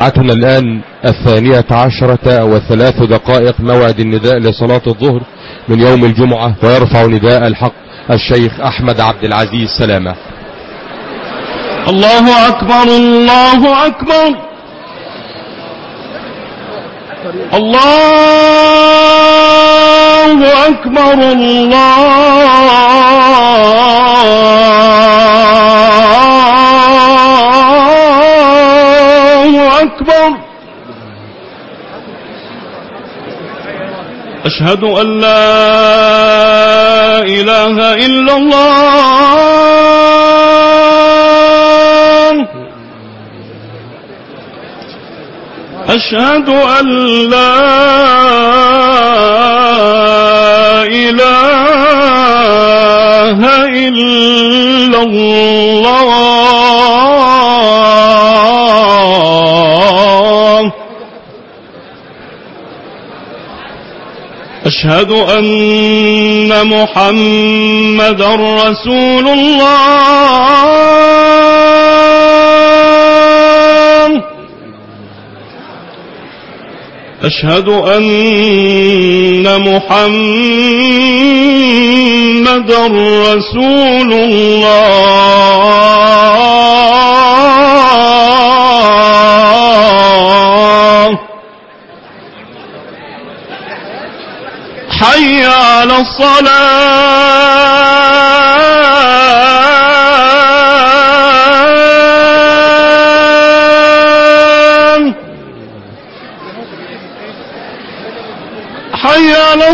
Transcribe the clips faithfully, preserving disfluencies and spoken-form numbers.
ساعتنا الآن الثانية عشرة وثلاث دقائق، موعد النداء لصلاة الظهر من يوم الجمعة، ويرفع نداء الحق الشيخ أحمد عبد العزيز سلامة. الله أكبر الله أكبر الله أكبر الله أكبر. أشهد أن لا إله إلا الله. أشهد أن لا إله إلا الله. أشهد أن محمدًا رسول الله. أشهد أن محمدًا رسول الله. حي على الصلاة. حي على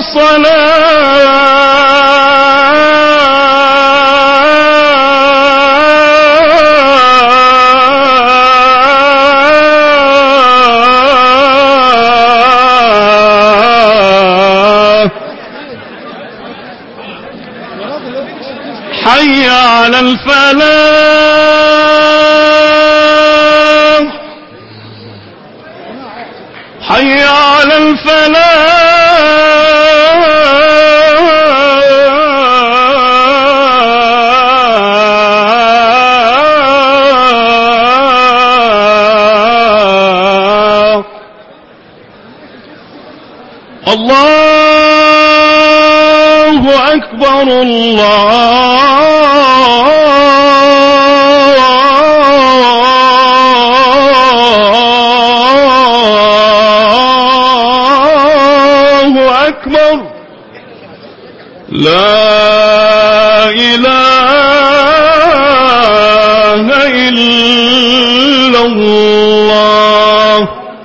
الصلاة. حي على الفلاح. حي على الفلاح. الله أكبر الله أكبر. لا إله إلا الله.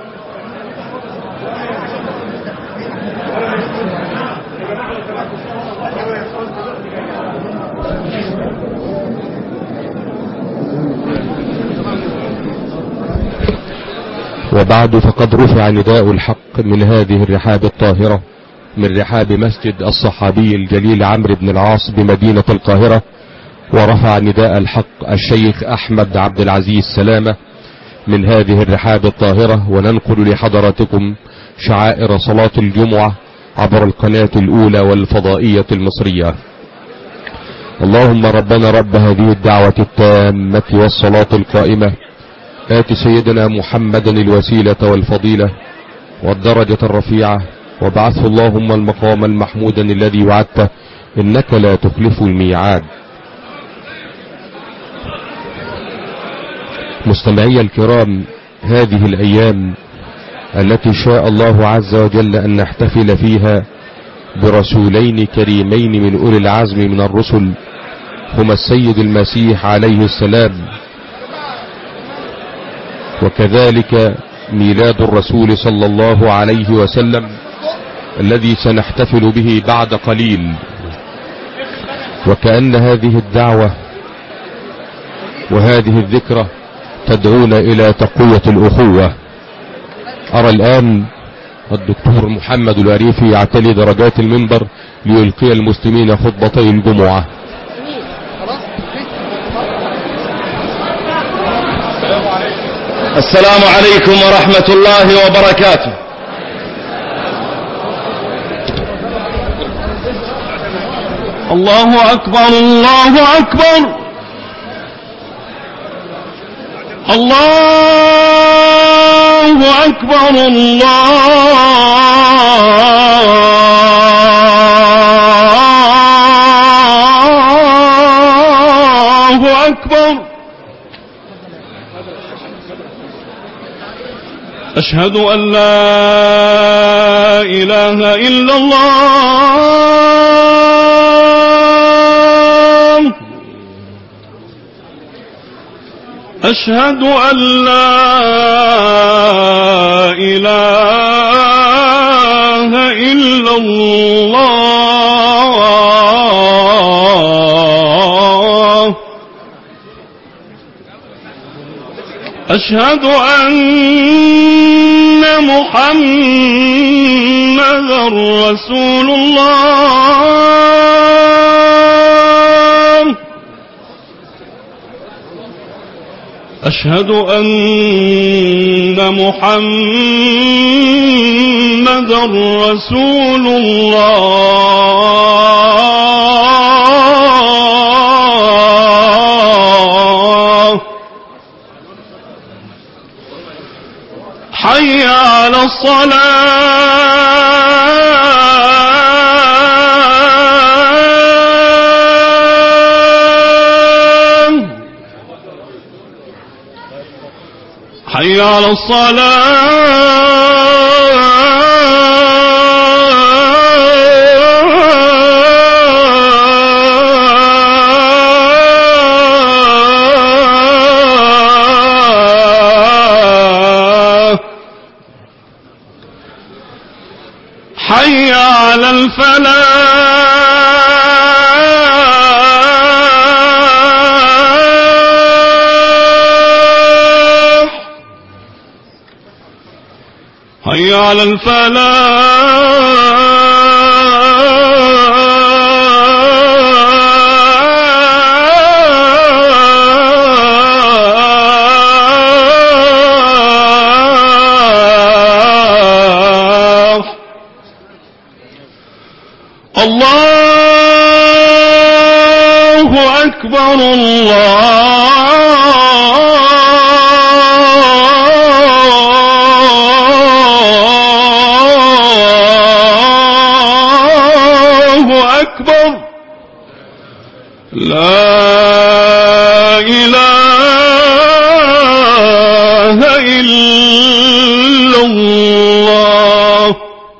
وبعد، فقد رفع نداء الحق من هذه الرحاب الطاهرة، من رحاب مسجد الصحابي الجليل عمرو بن العاص بمدينة القاهرة، ورفع نداء الحق الشيخ أحمد عبد العزيز سلامة من هذه الرحاب الطاهرة. وننقل لحضراتكم شعائر صلاة الجمعة عبر القناة الأولى والفضائية المصرية. اللهم ربنا رب هذه الدعوة التامة والصلاة القائمة، آت سيدنا محمدا الوسيلة والفضيلة والدرجة الرفيعة، وابعثه اللهم المقام المحمودا الذي وعدته، إنك لا تخلف الميعاد. مستمعي الكرام، هذه الأيام التي شاء الله عز وجل أن نحتفل فيها برسولين كريمين من أولي العزم من الرسل، هما السيد المسيح عليه السلام، وكذلك ميلاد الرسول صلى الله عليه وسلم الذي سنحتفل به بعد قليل. وكأن هذه الدعوة وهذه الذكرى تدعونا إلى تقوية الأخوة. أرى الآن الدكتور محمد العريفي يعتلي درجات المنبر ليلقي المسلمين خطبتي الجمعة. السلام عليكم ورحمة الله وبركاته. الله أكبر الله أكبر الله أكبر الله أكبر. أشهد أن لا إله إلا الله. أشهد أن لا إله إلا الله. أشهد أن محمدا رسول الله. أشهد أن محمدا رسول الله. حي على الصلاة. حي على الصلاة. حي على الفلاح. حي على الفلاح. الله أكبر الله أكبر. لا إله إلا الله.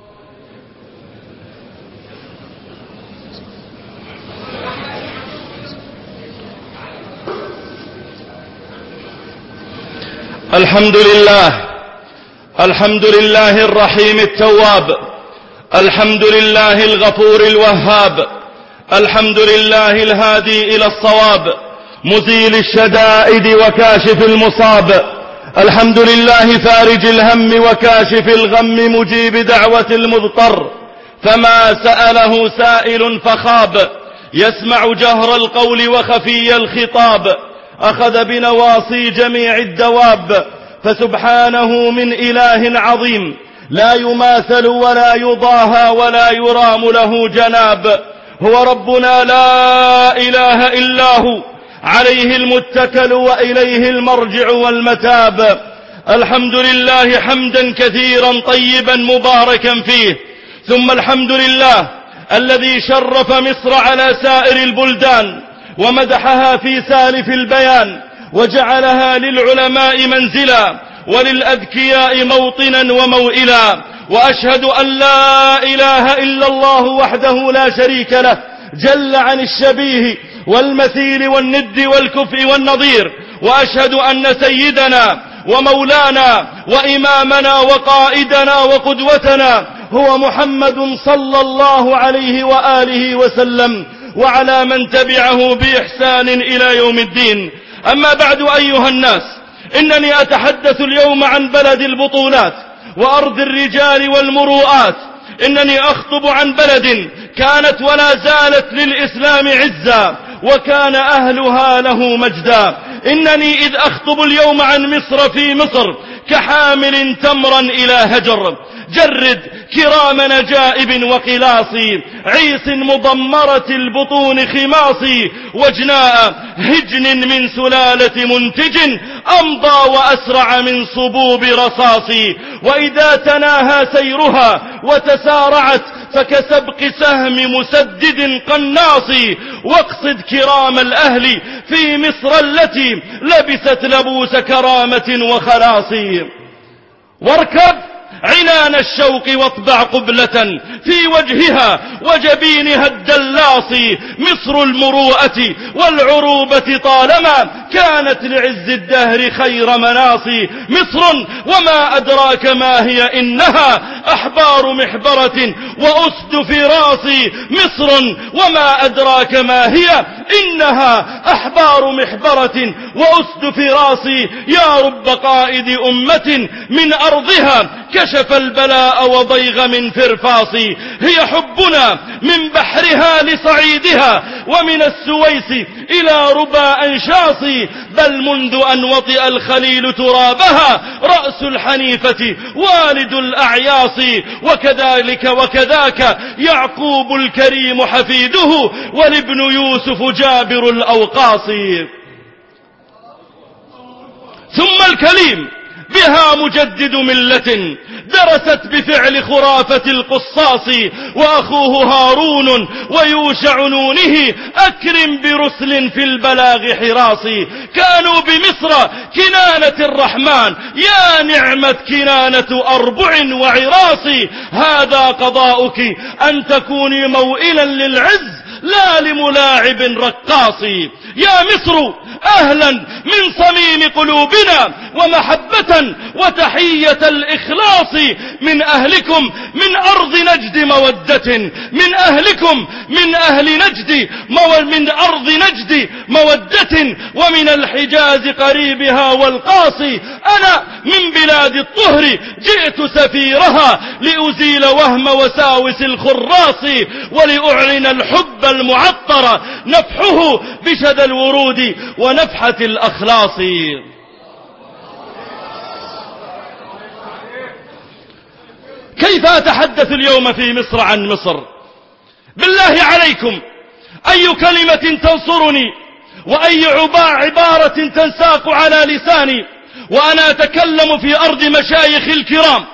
الحمد لله. الحمد لله الرحيم التواب. الحمد لله الغفور الوهاب. الحمد لله الهادي إلى الصواب، مزيل الشدائد وكاشف المصاب. الحمد لله فارج الهم وكاشف الغم، مجيب دعوة المضطر فما سأله سائل فخاب. يسمع جهر القول وخفي الخطاب، أخذ بنواصي جميع الدواب. فسبحانه من إله عظيم، لا يماثل ولا يضاهى ولا يرام له جناب. هو ربنا لا إله إلا هو، عليه المتكل وإليه المرجع والمتاب. الحمد لله حمدا كثيرا طيبا مباركا فيه. ثم الحمد لله الذي شرف مصر على سائر البلدان، ومدحها في سالف البيان، وجعلها للعلماء منزلا وللأذكياء موطنا وموئلا. وأشهد أن لا إله إلا الله وحده لا شريك له، جل عن الشبيه والمثيل والند والكفء والنظير. وأشهد أن سيدنا ومولانا وإمامنا وقائدنا وقدوتنا هو محمد صلى الله عليه وآله وسلم، وعلى من تبعه بإحسان إلى يوم الدين. أما بعد أيها الناس، إنني أتحدث اليوم عن بلد البطولات وأرض الرجال والمروءات. إنني أخطب عن بلد كانت ولا زالت للإسلام عزا، وكان أهلها له مجدا. إنني إذ أخطب اليوم عن مصر في مصر كحامل تمرا إلى هجر. جرد كرام نجائب وقلاص عيس مضمرة البطون خماص وجناء هجن من سلالة منتج أمضى وأسرع من صبوب رصاص. وإذا تناهى سيرها وتسارعت فكسبق سهم مسدد قناص. واقصد كرام الأهل في مصر التي لبست لبوس كرامة وخلاص. واركب عنان الشوق واطبع قبلة في وجهها وجبينها الدلاص. مصر المروءة والعروبة طالما كانت لعز الدهر خير مناص. مصر وما أدراك ما هي إنها أحبار محبرة وأسد فراص. مصر وما أدراك ما هي إنها أحبار محبرة وأسد فراص. يا رب قائد أمة من أرضها كشف البلاء وضيغ من فرفاص. هي حبنا من بحرها لصعيدها ومن السويس إلى ربا أنشاص. بل منذ أن وطئ الخليل ترابها رأس الحنيفة والد الأعياص. وكذلك وكذاك يعقوب الكريم حفيده والابن يوسف جابر الأوقاص. ثم الكليم بها مجدد ملة درست بفعل خرافة القصاص. وأخوه هارون ويوشع نونه أكرم برسل في البلاغ حراص. كانوا بمصر كنانة الرحمن يا نعمة كنانة أربع وعراص. هذا قضاؤك أن تكوني موئلا للعز لا لملاعب رقاص. يا مصر أهلا من صميم قلوبنا ومحبة وتحية الإخلاص من أهلكم من أرض نجد مودة. من أهلكم من أهل نجد من أرض نجد مودة ومن الحجاز قريبها والقاصي. أنا من بلاد الطهر جئت سفيرها لأزيل وهم وساوس الخراص ولأعلن الحب المعطر نفحه بشذا الورود ونفحة الأخلاص. كيف أتحدث اليوم في مصر عن مصر؟ بالله عليكم أي كلمة تنصرني وأي عبارة تنساق على لساني وأنا أتكلم في أرض مشايخ الكرام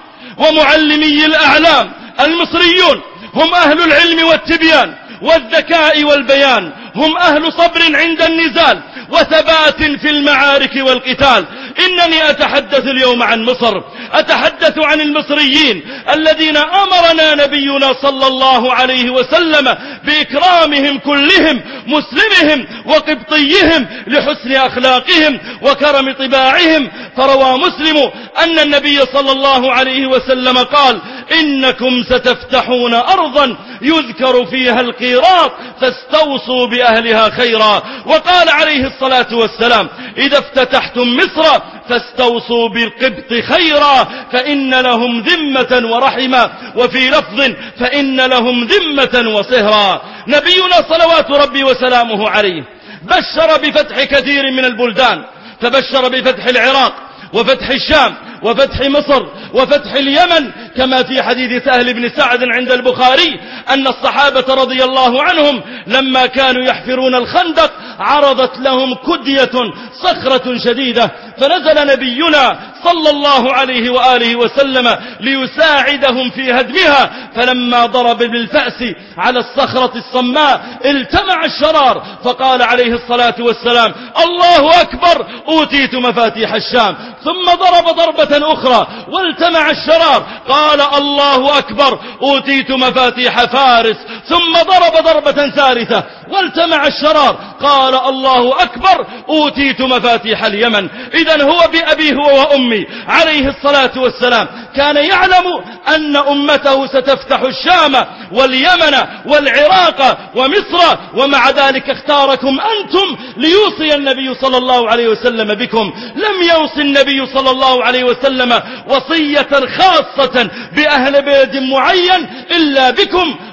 ومعلمي الأعلام المصريون. هم أهل العلم والتبيان والذكاء والبيان. هم أهل صبر عند النزال وثبات في المعارك والقتال. إنني أتحدث اليوم عن مصر. أتحدث عن المصريين الذين أمرنا نبينا صلى الله عليه وسلم بإكرامهم كلهم مسلمهم وقبطيهم لحسن أخلاقهم وكرم طباعهم. فروى مسلم أن النبي صلى الله عليه وسلم قال إنكم ستفتحون أرضا يذكر فيها القيراط فاستوصوا بأهلها خيرا. وقال عليه الصلاة والسلام إذا افتتحتم مصر فاستوصوا بالقبط خيرا فإن لهم ذمة ورحمة. وفي لفظ فإن لهم ذمة وصهرا. نبينا صلوات ربي وسلامه عليه بشر بفتح كثير من البلدان. فبشر بفتح العراق وفتح الشام وفتح مصر وفتح اليمن كما في حديث سهل بن سعد عند البخاري أن الصحابة رضي الله عنهم لما كانوا يحفرون الخندق عرضت لهم كدية صخرة شديدة فنزل نبينا صلى الله عليه وآله وسلم ليساعدهم في هدمها. فلما ضرب بالفأس على الصخرة الصماء التمع الشرار فقال عليه الصلاة والسلام الله أكبر أوتيت مفاتيح الشام. ثم ضرب ضربة أخرى والتمع الشرار قال الله أكبر أوتيت مفاتيح فارس. ثم ضرب ضربة ثالثة والتمع الشرار قال الله أكبر أوتيت مفاتيح اليمن. إذن هو بأبيه وأمي عليه الصلاة والسلام كان يعلم أن أمته ستفتح الشام واليمن والعراق ومصر ومع ذلك اختاركم أنتم ليوصي النبي صلى الله عليه وسلم بكم. لم يوصي النبي صلى الله عليه وسلم وصية خاصة بأهل بلد معين إلا بكم.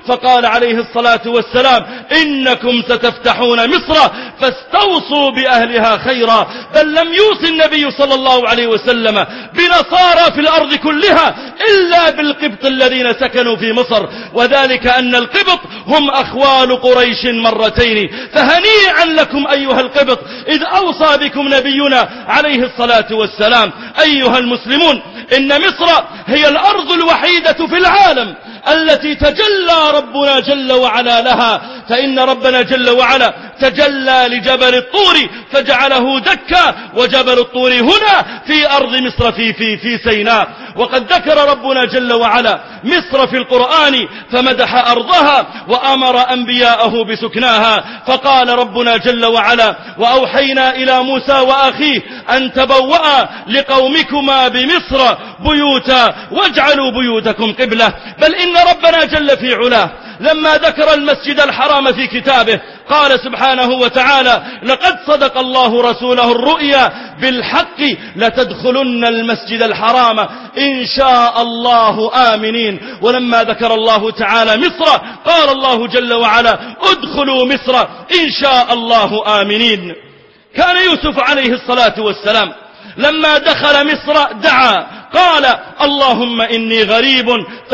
فقال عليه الصلاة والسلام إنكم ستفتحون مصر فاستوصوا بأهلها خيرا. بل لم يوصي النبي صلى الله عليه وسلم بنصارى في الأرض كلها إلا بالقبط الذين سكنوا في مصر، وذلك أن القبط هم أخوال قريش مرتين. فهنيئا لكم أيها القبط إذ أوصى بكم نبينا عليه الصلاة والسلام. أيها المسلمون، إن مصر هي الأرض الوحيدة في العالم التي تجلى ربنا جل وعلا لها، فإن ربنا جل وعلا تجلى لجبل الطور فجعله دكا، وجبل الطور هنا في أرض مصر في, في, في سيناء. وقد ذكر ربنا جل وعلا مصر في القرآن فمدح أرضها وأمر أنبياءه بسكناها، فقال ربنا جل وعلا وأوحينا إلى موسى وأخيه أن تبوأ لقومكما بمصر بيوتا واجعلوا بيوتكم قبلة. بل إن ربنا جل في علاه لما ذكر المسجد الحرام في كتابه قال سبحانه وتعالى لقد صدق الله رسوله الرؤيا بالحق لتدخلن المسجد الحرام إن شاء الله آمنين. ولما ذكر الله تعالى مصر قال الله جل وعلا ادخلوا مصر إن شاء الله آمنين. كان يوسف عليه الصلاة والسلام لما دخل مصر دعا قال اللهم إني غريب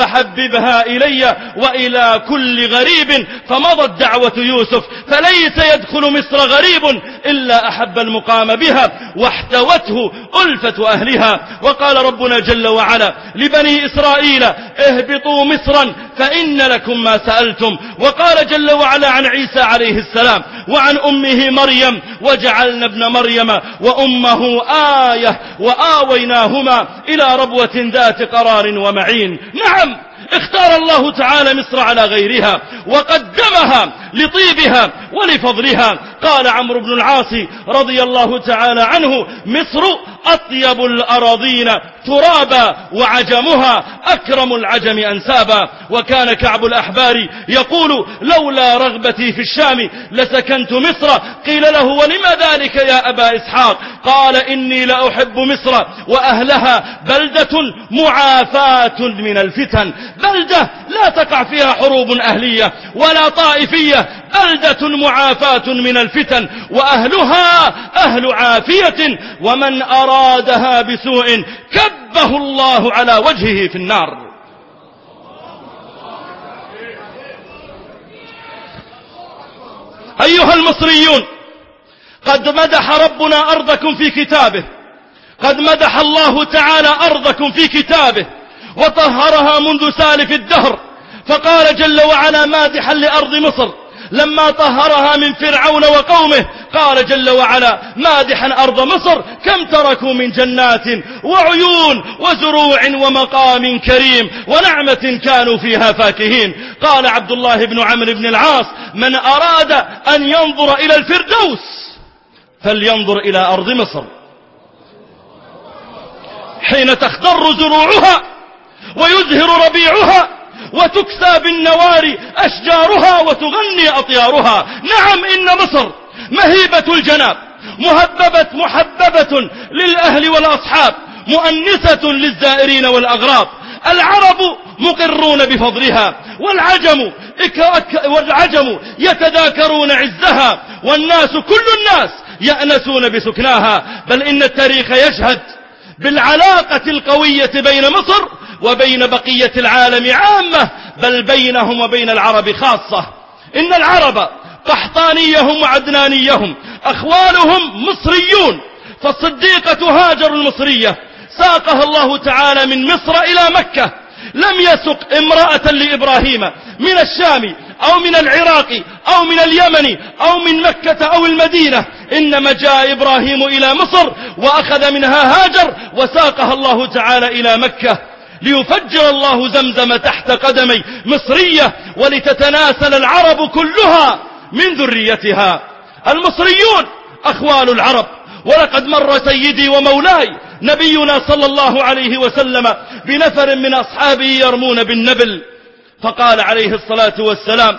فحببها إلي وإلى كل غريب، فمضت دعوة يوسف فليس يدخل مصر غريب إلا أحب المقام بها واحتوته ألفة أهلها. وقال ربنا جل وعلا لبني إسرائيل اهبطوا مصرا فإن لكم ما سألتم. وقال جل وعلا عن عيسى عليه السلام وعن أمه مريم وجعلنا ابن مريم وأمه آية وآويناهما إلى ربوة ذات قرار ومعين. نعم، اختار الله تعالى مصر على غيرها وقدمها لطيبها ولفضلها. قال عمرو بن العاص رضي الله تعالى عنه مصر أطيب الأراضين ترابا وعجمها أكرم العجم أنسابا. وكان كعب الأحبار يقول لولا رغبتي في الشام لسكنت مصر. قيل له ولم ذلك يا أبا إسحاق؟ قال إني لأحب مصر وأهلها بلدة معافاة من الفتن، بلدة لا تقع فيها حروب أهلية ولا طائفية، بلدة معافاة من الفتن وأهلها أهل عافية، ومن أرادها بسوء كبه الله على وجهه في النار. أيها المصريون، قد مدح ربنا أرضكم في كتابه، قد مدح الله تعالى أرضكم في كتابه وطهرها منذ سالف الدهر. فقال جل وعلا مادحا لأرض مصر لما طهرها من فرعون وقومه، قال جل وعلا مادحا أرض مصر كم تركوا من جنات وعيون وزروع ومقام كريم ونعمة كانوا فيها فاكهين. قال عبد الله بن عمرو بن العاص من أراد أن ينظر إلى الفردوس فلينظر إلى أرض مصر، حين تخضر زروعها ويزهر ربيعها وتكسى بالنوار أشجارها وتغني أطيارها. نعم، إن مصر مهيبة الجناب، مهببة محببة للأهل والأصحاب، مؤنسة للزائرين والأغراب. العرب مقرون بفضلها والعجم, والعجم يتذاكرون عزها، والناس كل الناس يأنسون بسكناها. بل إن التاريخ يشهد بالعلاقة القوية بين مصر وبين بقية العالم عامة، بل بينهم وبين العرب خاصة. إن العرب قحطانيهم وعدنانيهم أخوالهم مصريون، فالصديقة هاجر المصرية ساقها الله تعالى من مصر إلى مكة. لم يسق امرأة لإبراهيم من الشام أو من العراق أو من اليمن أو من مكة أو المدينة، إنما جاء إبراهيم إلى مصر وأخذ منها هاجر وساقها الله تعالى إلى مكة ليفجر الله زمزم تحت قدمي مصرية ولتتناسل العرب كلها من ذريتها. المصريون أخوال العرب. ولقد مر سيدي ومولاي نبينا صلى الله عليه وسلم بنفر من أصحابه يرمون بالنبل، فقال عليه الصلاة والسلام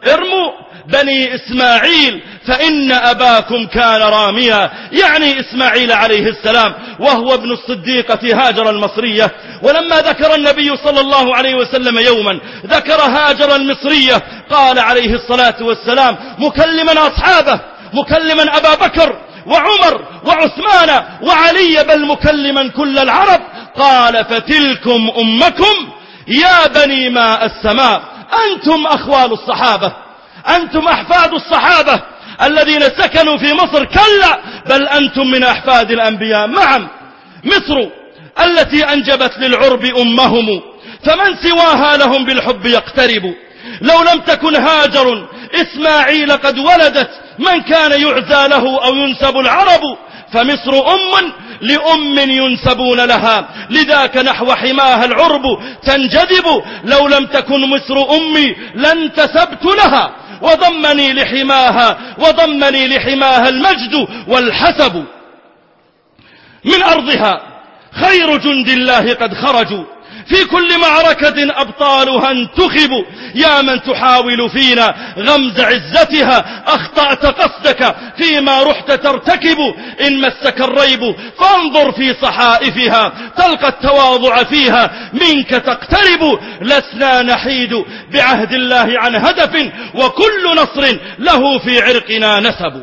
ارموا بني إسماعيل فإن أباكم كان راميا، يعني إسماعيل عليه السلام، وهو ابن الصديقة هاجر المصرية. ولما ذكر النبي صلى الله عليه وسلم يوما ذكر هاجر المصرية، قال عليه الصلاة والسلام مكلما أصحابه، مكلما أبا بكر وعمر وعثمان وعلي، بل مكلما كل العرب، قال فتلكم أمكم يا بني ماء السماء، أنتم أخوال الصحابة، أنتم أحفاد الصحابة الذين سكنوا في مصر، كلا بل أنتم من أحفاد الأنبياء معا. مصر التي أنجبت للعرب أمهم، فمن سواها لهم بالحب يقترب. لو لم تكن هاجر إسماعيل قد ولدت من كان يعزى له أو ينسب العرب، فمصر أم لأم ينسبون لها، لذاك نحو حماها العرب تنجذب. لو لم تكن مصر أمي لانتسبت لها، وضمني لحماها وضمني لحماها المجد والحسب. من أرضها خير جند الله قد خرجوا، في كل معركة أبطالها انتخبوا. يا من تحاول فينا غمز عزتها، أخطأت قصدك فيما رحت ترتكب. إن مسك الريب فانظر في صحائفها، تلقى التواضع فيها منك تقترب. لسنا نحيد بعهد الله عن هدف، وكل نصر له في عرقنا نسب.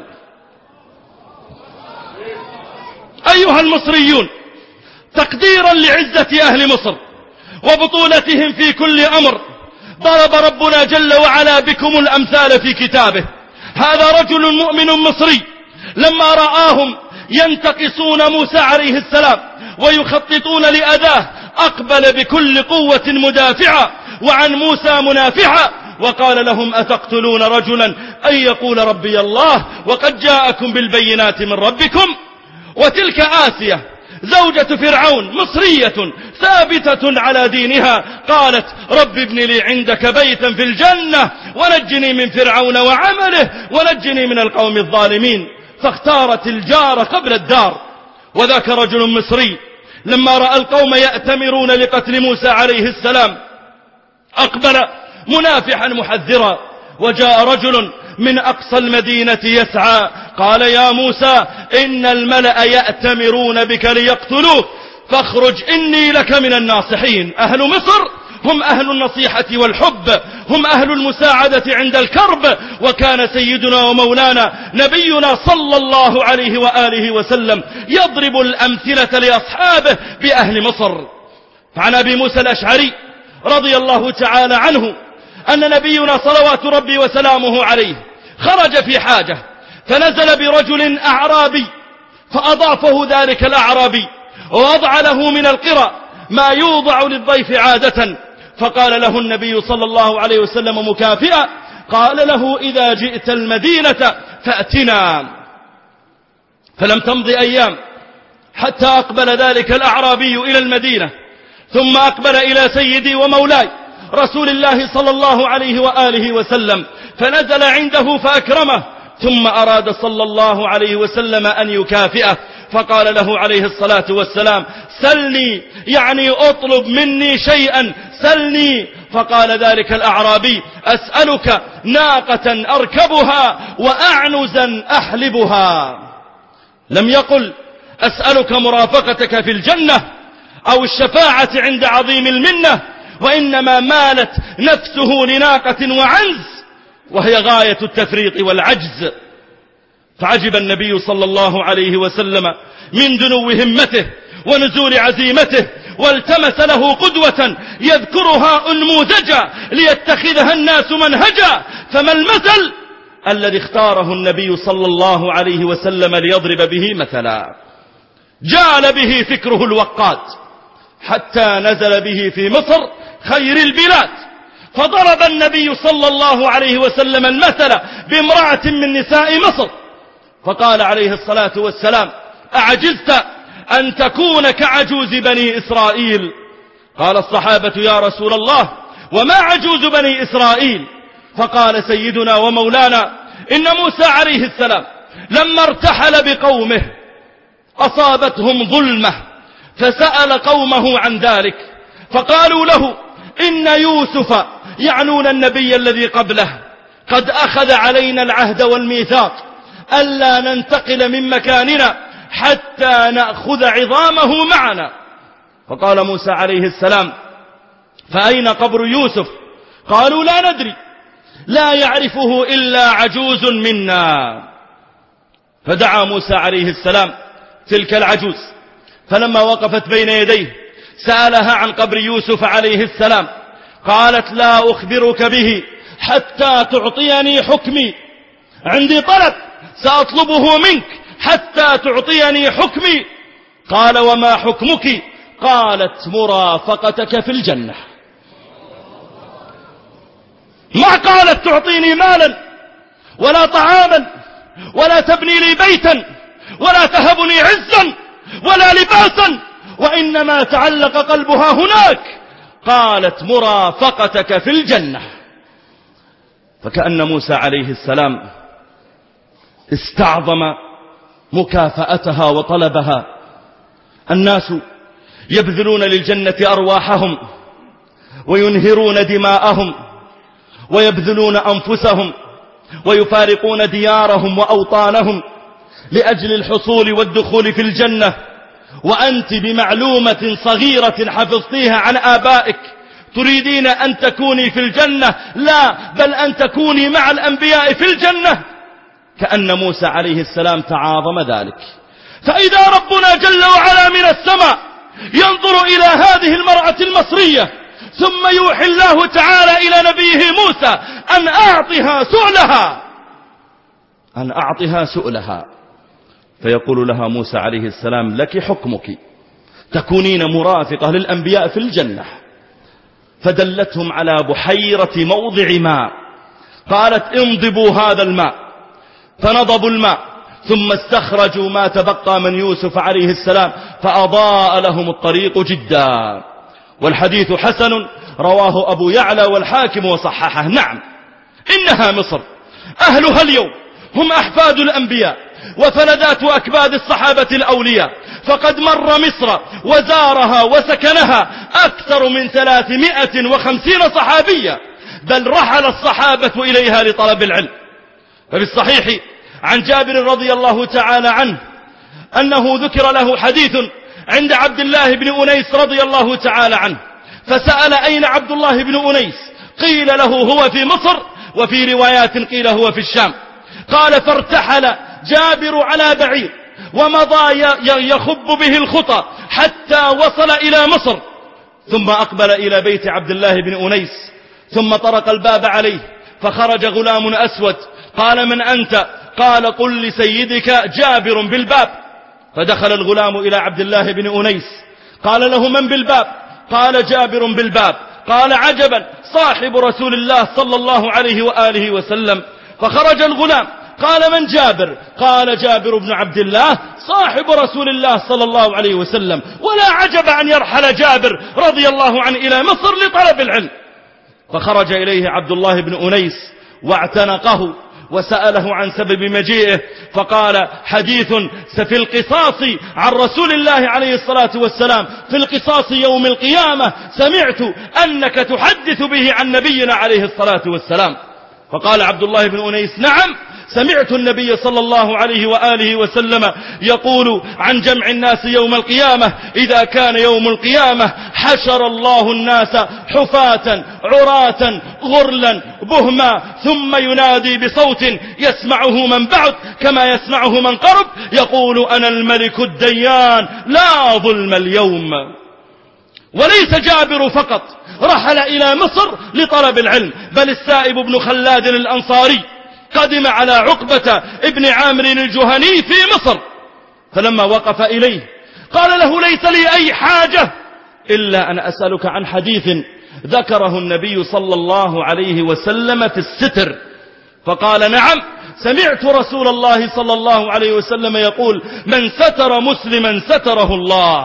أيها المصريون، تقديرا لعزة أهل مصر وبطولتهم في كل أمر، ضرب ربنا جل وعلا بكم الأمثال في كتابه. هذا رجل مؤمن مصري لما رآهم ينتقصون موسى عليه السلام ويخططون لأذاه، أقبل بكل قوة مدافعا وعن موسى منافعا، وقال لهم أتقتلون رجلا أن يقول ربي الله وقد جاءكم بالبينات من ربكم. وتلك آسية زوجة فرعون مصرية ثابتة على دينها، قالت رب ابن لي عندك بيتا في الجنة ونجني من فرعون وعمله ونجني من القوم الظالمين. فاختارت الجار قبل الدار. وذاك رجل مصري لما رأى القوم يأتمرون لقتل موسى عليه السلام أقبل منافحا محذرا، وجاء رجل من أقصى المدينة يسعى، قال يا موسى إن الملأ يأتمرون بك ليقتلوك، فاخرج إني لك من الناصحين. أهل مصر هم أهل النصيحة والحب، هم أهل المساعدة عند الكرب. وكان سيدنا ومولانا نبينا صلى الله عليه وآله وسلم يضرب الأمثلة لأصحابه بأهل مصر. فعن أبي موسى الأشعري رضي الله تعالى عنه أن نبينا صلوات ربي وسلامه عليه خرج في حاجة، فنزل برجل أعرابي فأضافه ذلك الأعرابي ووضع له من القرى ما يوضع للضيف عادة. فقال له النبي صلى الله عليه وسلم مكافئا، قال له إذا جئت المدينة فأتنا. فلم تمض أيام حتى أقبل ذلك الأعرابي إلى المدينة، ثم أقبل إلى سيدي ومولاي رسول الله صلى الله عليه وآله وسلم، فنزل عنده فأكرمه، ثم أراد صلى الله عليه وسلم أن يكافئه، فقال له عليه الصلاة والسلام سلني، يعني أطلب مني شيئا، سلني. فقال ذلك الأعرابي أسألك ناقة أركبها وأعنزا أحلبها. لم يقل أسألك مرافقتك في الجنة أو الشفاعة عند عظيم المنة، وإنما مالت نفسه لناقة وعنز، وهي غاية التفريط والعجز. فعجب النبي صلى الله عليه وسلم من دنو همته ونزول عزيمته، والتمس له قدوة يذكرها أنموذجا ليتخذها الناس منهجا. فما المثل الذي اختاره النبي صلى الله عليه وسلم ليضرب به مثلا؟ جعل به فكره الوقاد حتى نزل به في مصر خير البلاد، فضرب النبي صلى الله عليه وسلم المثل بامرأة من نساء مصر، فقال عليه الصلاة والسلام أعجزت أن تكون كعجوز بني إسرائيل؟ قال الصحابة يا رسول الله وما عجوز بني إسرائيل؟ فقال سيدنا ومولانا إن موسى عليه السلام لما ارتحل بقومه أصابتهم ظلمة، فسأل قومه عن ذلك، فقالوا له إن يوسف، يعنون النبي الذي قبله، قد أخذ علينا العهد والميثاق ألا ننتقل من مكاننا حتى نأخذ عظامه معنا. فقال موسى عليه السلام: فأين قبر يوسف؟ قالوا: لا ندري، لا يعرفه إلا عجوز منا. فدعا موسى عليه السلام تلك العجوز، فلما وقفت بين يديه سألها عن قبر يوسف عليه السلام، قالت: لا أخبرك به حتى تعطيني حكمي، عندي طلب سأطلبه منك حتى تعطيني حكمي. قال: وما حكمك؟ قالت: مرافقتك في الجنة. ما قالت تعطيني مالا ولا طعاما ولا تبني لي بيتا ولا تهبني عزا ولا لباسا، وإنما تعلق قلبها هناك، قالت: مرافقتك في الجنة. فكأن موسى عليه السلام استعظم مكافأتها وطلبها. الناس يبذلون للجنة أرواحهم وينهرون دماءهم ويبذلون أنفسهم ويفارقون ديارهم وأوطانهم لأجل الحصول والدخول في الجنة، وأنت بمعلومة صغيرة حفظتيها عن آبائك تريدين أن تكوني في الجنة؟ لا، بل أن تكوني مع الأنبياء في الجنة. كأن موسى عليه السلام تعاظم ذلك. فإذا ربنا جل وعلا من السماء ينظر إلى هذه المرأة المصرية، ثم يوحي الله تعالى إلى نبيه موسى أن أعطها سؤلها أن أعطها سؤلها فيقول لها موسى عليه السلام: لك حكمك، تكونين مرافقة للأنبياء في الجنة. فدلتهم على بحيرة موضع ماء، قالت: انضبوا هذا الماء. فنضبوا الماء، ثم استخرجوا ما تبقى من يوسف عليه السلام، فأضاء لهم الطريق جدا. والحديث حسن، رواه أبو يعلى والحاكم وصححه. نعم، إنها مصر، أهلها اليوم هم أحفاد الأنبياء وفلذات أكباد الصحابة الأولياء، فقد مر مصر وزارها وسكنها أكثر من ثلاثمائة وخمسين صحابية، بل رحل الصحابة إليها لطلب العلم. ففي الصحيح عن جابر رضي الله تعالى عنه أنه ذكر له حديث عند عبد الله بن أنيس رضي الله تعالى عنه، فسأل: أين عبد الله بن أنيس؟ قيل له: هو في مصر، وفي روايات قيل هو في الشام. قال: فارتحل جابر على بعير ومضى يخب به الخطى حتى وصل إلى مصر، ثم أقبل إلى بيت عبد الله بن أنيس، ثم طرق الباب عليه، فخرج غلام أسود. قال: من أنت؟ قال: قل لسيدك جابر بالباب. فدخل الغلام إلى عبد الله بن أنيس، قال له: من بالباب؟ قال: جابر بالباب. قال: عجبا، صاحب رسول الله صلى الله عليه وآله وسلم. فخرج الغلام، قال: من جابر؟ قال: جابر بن عبد الله صاحب رسول الله صلى الله عليه وسلم. ولا عجب أن يرحل جابر رضي الله عنه إلى مصر لطلب العلم. فخرج إليه عبد الله بن أنيس واعتنقه وسأله عن سبب مجيئه، فقال: حديث في القصاص عن رسول الله عليه الصلاة والسلام، في القصاص يوم القيامة، سمعت أنك تحدث به عن نبينا عليه الصلاة والسلام. فقال عبد الله بن أنيس: نعم، سمعت النبي صلى الله عليه وآله وسلم يقول عن جمع الناس يوم القيامة: إذا كان يوم القيامة حشر الله الناس حفاة عراة غرلا بهما، ثم ينادي بصوت يسمعه من بعد كما يسمعه من قرب، يقول: أنا الملك الديان لا ظلم اليوم. وليس جابر فقط رحل إلى مصر لطلب العلم، بل السائب بن خلاد الأنصاري قدم على عقبة ابن عامر الجهني في مصر، فلما وقف إليه قال له: ليس لي أي حاجة إلا أن أسألك عن حديث ذكره النبي صلى الله عليه وسلم في الستر. فقال: نعم، سمعت رسول الله صلى الله عليه وسلم يقول: من ستر مسلما ستره الله.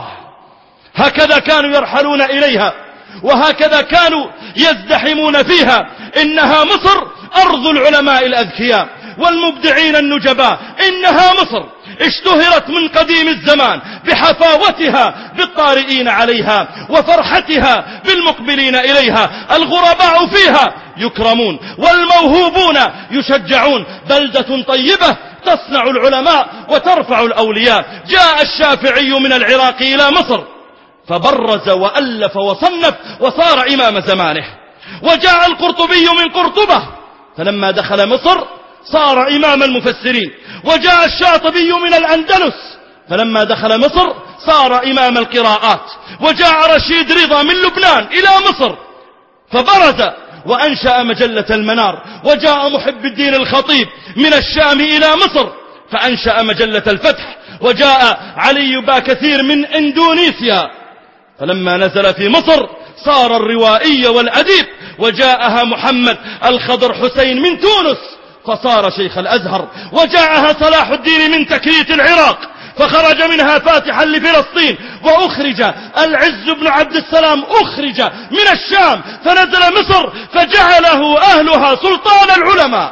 هكذا كانوا يرحلون إليها، وهكذا كانوا يزدحمون فيها. إنها مصر أرض العلماء الأذكياء والمبدعين النجباء، إنها مصر اشتهرت من قديم الزمان بحفاوتها بالطارئين عليها وفرحتها بالمقبلين إليها. الغرباء فيها يكرمون والموهوبون يشجعون. بلدة طيبة تصنع العلماء وترفع الأولياء. جاء الشافعي من العراق إلى مصر فبرز وألف وصنف وصار إمام زمانه. وجاء القرطبي من قرطبة فلما دخل مصر صار إمام المفسرين. وجاء الشاطبي من الأندلس فلما دخل مصر صار إمام القراءات. وجاء رشيد رضا من لبنان إلى مصر فبرز وأنشأ مجلة المنار. وجاء محب الدين الخطيب من الشام إلى مصر فأنشأ مجلة الفتح. وجاء علي باكثير من إندونيسيا فلما نزل في مصر صار الروائي والأديب. وجاءها محمد الخضر حسين من تونس فصار شيخ الأزهر. وجاءها صلاح الدين من تكريت العراق فخرج منها فاتحا لفلسطين. وأخرج العز بن عبد السلام أخرج من الشام فنزل مصر فجعله أهلها سلطان العلماء.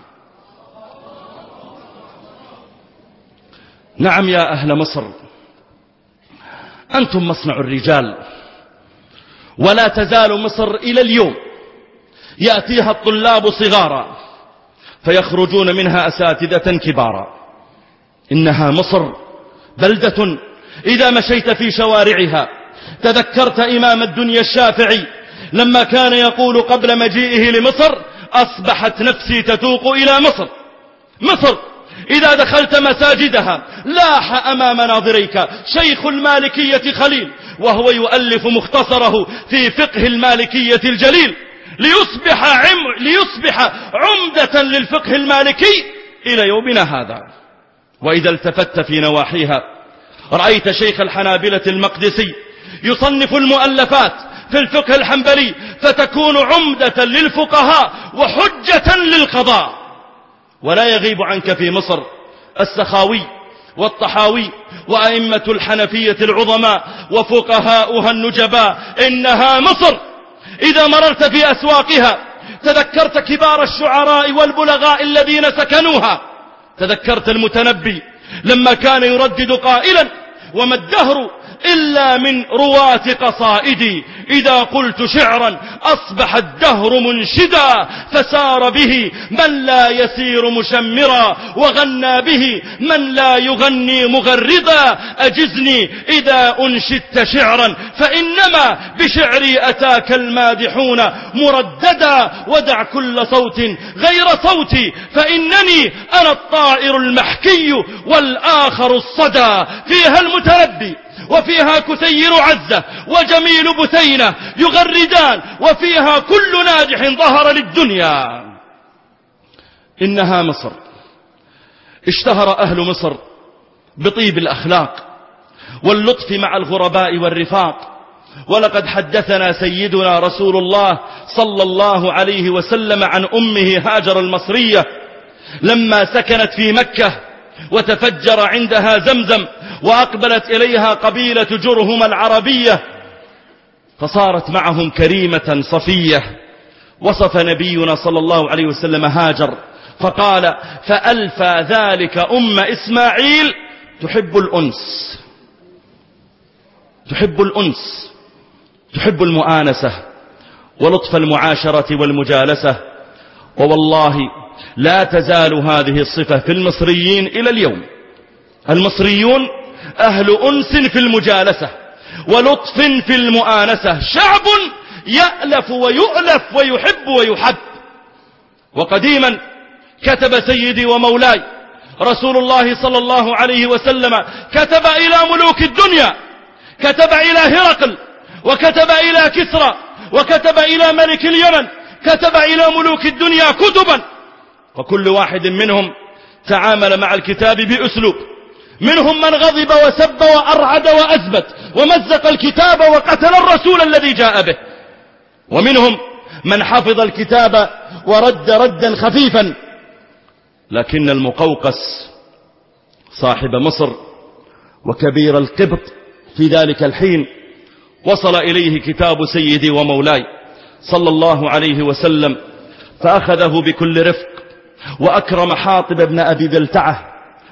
نعم يا أهل مصر، أنتم مصنع الرجال. ولا تزال مصر إلى اليوم يأتيها الطلاب صغارا فيخرجون منها أساتذة كبارا. إنها مصر بلدة إذا مشيت في شوارعها تذكرت إمام الدنيا الشافعي لما كان يقول قبل مجيئه لمصر: أصبحت نفسي تتوق إلى مصر. مصر إذا دخلت مساجدها لاح أمام ناظريك شيخ المالكية خليل وهو يؤلف مختصره في فقه المالكية الجليل ليصبح, عم ليصبح عمدة للفقه المالكي إلى يومنا هذا. وإذا التفت في نواحيها رأيت شيخ الحنابلة المقدسي يصنف المؤلفات في الفقه الحنبلي فتكون عمدة للفقهاء وحجة للقضاء. ولا يغيب عنك في مصر السخاوي والطحاوي وأئمة الحنفية العظماء وفقهاؤها النجباء. إنها مصر إذا مررت في أسواقها تذكرت كبار الشعراء والبلغاء الذين سكنوها. تذكرت المتنبي لما كان يردد قائلا: وما الدهر إلا من رواة قصائدي، إذا قلت شعرا أصبح الدهر منشدا، فسار به من لا يسير مشمرا، وغنى به من لا يغني مغردا. أجزني إذا أنشدت شعرا فإنما بشعري أتاك المادحون مرددا، ودع كل صوت غير صوتي فإنني أنا الطائر المحكي والآخر الصدى. فيها المتنبي وفيها كثير عزة وجميل بثينة يغردان، وفيها كل ناجح ظهر للدنيا. إنها مصر اشتهر أهل مصر بطيب الأخلاق واللطف مع الغرباء والرفاق. ولقد حدثنا سيدنا رسول الله صلى الله عليه وسلم عن أمه هاجر المصرية لما سكنت في مكة وتفجر عندها زمزم وأقبلت إليها قبيلة جرهم العربية فصارت معهم كريمة صفية. وصف نبينا صلى الله عليه وسلم هاجر فقال: فألفى ذلك أم إسماعيل تحب الأنس، تحب الأنس، تحب المؤانسة ولطف المعاشرة والمجالسة. ووالله لا تزال هذه الصفة في المصريين إلى اليوم. المصريون أهل أنس في المجالسة ولطف في المؤانسة، شعب يألف ويؤلف ويحب ويحب. وقديما كتب سيدي ومولاي رسول الله صلى الله عليه وسلم، كتب إلى ملوك الدنيا، كتب إلى هرقل، وكتب إلى كسرى، وكتب إلى ملك اليمن، كتب إلى ملوك الدنيا كتبا، وكل واحد منهم تعامل مع الكتاب بأسلوب. منهم من غضب وسب وأرعد وأثبت ومزق الكتاب وقتل الرسول الذي جاء به، ومنهم من حفظ الكتاب ورد ردا خفيفا. لكن المقوقس صاحب مصر وكبير القبط في ذلك الحين وصل إليه كتاب سيدي ومولاي صلى الله عليه وسلم فأخذه بكل رفق، وأكرم حاطب بن أبي بلتعة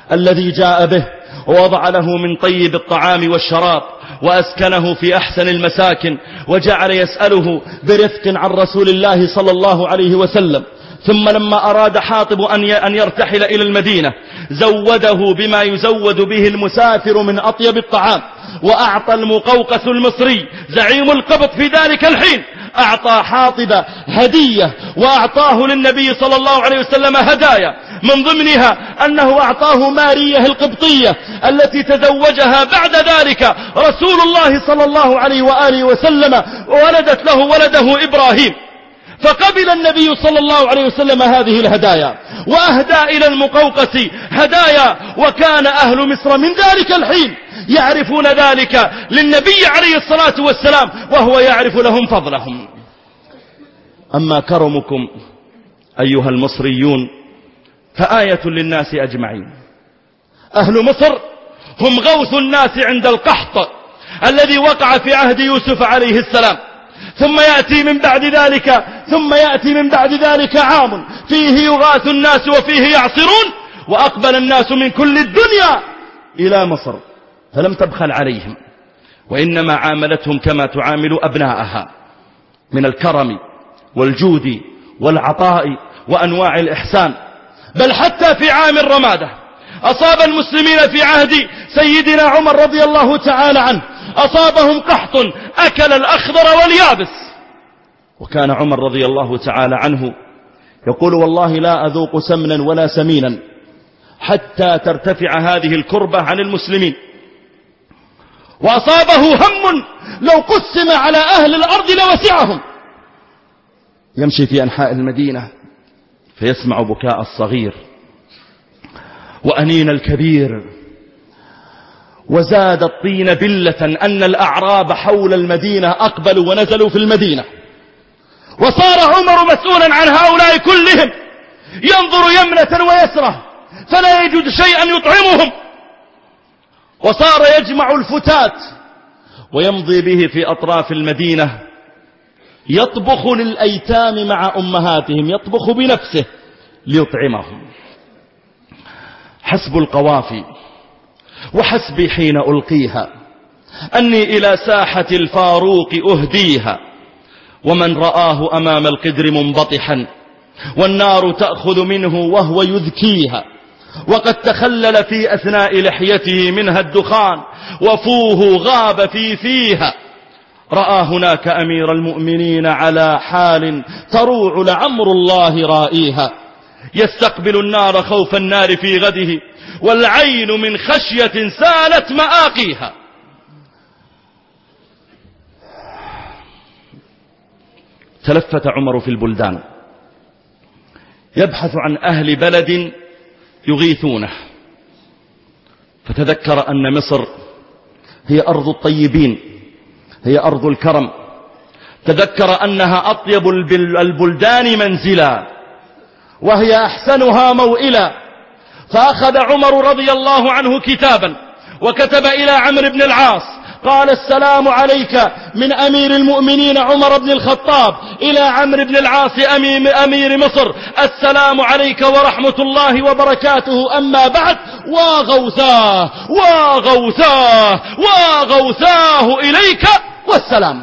الذي جاء به ووضع له من طيب الطعام والشراب وأسكنه في أحسن المساكن وجعل يسأله برفق عن رسول الله صلى الله عليه وسلم. ثم لما أراد حاطب أن يرتحل إلى المدينة زوده بما يزود به المسافر من أطيب الطعام، وأعطى المقوقس المصري زعيم القبط في ذلك الحين أعطى حاطب هدية، وأعطاه للنبي صلى الله عليه وسلم هدايا، من ضمنها أنه أعطاه مارية القبطية التي تزوجها بعد ذلك رسول الله صلى الله عليه وآله وسلم، وولدت له ولده إبراهيم. فقبل النبي صلى الله عليه وسلم هذه الهدايا وأهدى إلى المقوقس هدايا، وكان أهل مصر من ذلك الحين يعرفون ذلك للنبي عليه الصلاة والسلام، وهو يعرف لهم فضلهم. أما كرمكم أيها المصريون فآية للناس أجمعين. أهل مصر هم غوث الناس عند القحط الذي وقع في عهد يوسف عليه السلام، ثم يأتي من بعد ذلك ثم يأتي من بعد ذلك عام فيه يغاث الناس وفيه يعصرون، وأقبل الناس من كل الدنيا إلى مصر فلم تبخل عليهم، وإنما عاملتهم كما تعامل أبناءها من الكرم والجود والعطاء وأنواع الإحسان. بل حتى في عام الرمادة أصاب المسلمين في عهد سيدنا عمر رضي الله تعالى عنه أصابهم قحط أكل الأخضر واليابس، وكان عمر رضي الله تعالى عنه يقول والله لا أذوق سمنا ولا سمينا حتى ترتفع هذه الكربة عن المسلمين. وأصابه هم لو قسم على أهل الأرض لوسعهم، يمشي في أنحاء المدينة فيسمع بكاء الصغير وأنين الكبير، وزاد الطين بلة أن الأعراب حول المدينة أقبلوا ونزلوا في المدينة، وصار عمر مسؤولا عن هؤلاء كلهم، ينظر يمنة ويسرة فلا يجد شيئا يطعمهم، وصار يجمع الفتات ويمضي به في أطراف المدينة يطبخ للأيتام مع أمهاتهم، يطبخ بنفسه ليطعمهم. حسب القوافي وحسبي حين ألقيها أني إلى ساحة الفاروق أهديها، ومن رآه أمام القدر منبطحا والنار تأخذ منه وهو يذكيها، وقد تخلل في أثناء لحيته منها الدخان وفوه غاب في فيها، رأى هناك أمير المؤمنين على حال تروع لعمر الله رائيها، يستقبل النار خوف النار في غده والعين من خشية سالت مآقيها. تلفت عمر في البلدان يبحث عن أهل بلد يغيثونه، فتذكر أن مصر هي أرض الطيبين، هي أرض الكرم، تذكر أنها أطيب البلدان منزلا وهي أحسنها موئلا، فأخذ عمر رضي الله عنه كتابا وكتب إلى عمرو بن العاص قال السلام عليك من أمير المؤمنين عمر بن الخطاب إلى عمرو بن العاص أمير مصر، السلام عليك ورحمة الله وبركاته، أما بعد وغوثاه وغوثاه وغوثاه إليك والسلام.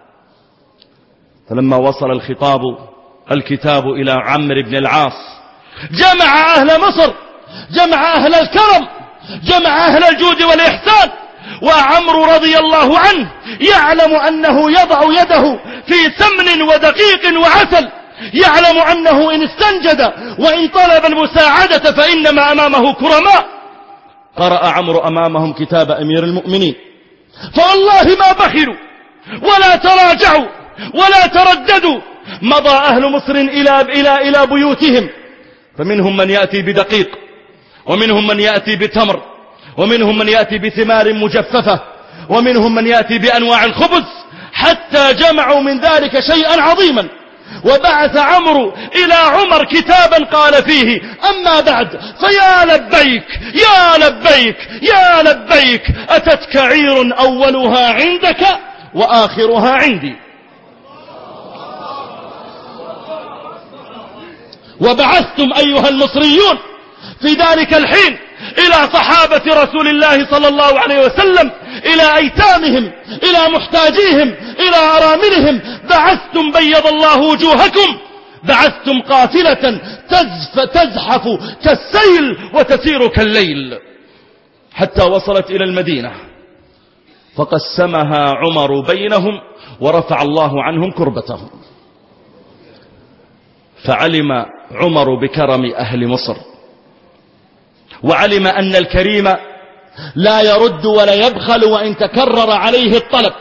فلما وصل الخطاب الكتاب إلى عمرو بن العاص جمع أهل مصر، جمع أهل الكرم، جمع أهل الجود والإحسان، وعمرو رضي الله عنه يعلم أنه يضع يده في سمن ودقيق وعسل، يعلم أنه إن استنجد وإن طلب المساعدة فإنما أمامه كرماء. قرأ عمرو أمامهم كتاب أمير المؤمنين، فوالله ما بخلوا ولا تراجعوا ولا ترددوا، مضى أهل مصر إلى, إلى, إلى بيوتهم، فمنهم من يأتي بدقيق، ومنهم من يأتي بتمر، ومنهم من يأتي بثمار مجففة، ومنهم من يأتي بأنواع الخبز، حتى جمعوا من ذلك شيئا عظيما. وبعث عمرو إلى عمر كتابا قال فيه أما بعد فيا لبيك يا لبيك يا لبيك، أتتك عير أولها عندك وآخرها عندي. وبعثتم أيها المصريون في ذلك الحين إلى صحابة رسول الله صلى الله عليه وسلم، إلى أيتامهم، إلى محتاجيهم، إلى أراملهم. بعثتم بيض الله وجوهكم، بعثتم قافلة تزف تزحف كالسيل وتسير كالليل، حتى وصلت إلى المدينة فقسمها عمر بينهم ورفع الله عنهم كربتهم. فعلم عمر بكرم أهل مصر، وعلم أن الكريم لا يرد ولا يبخل وإن تكرر عليه الطلب،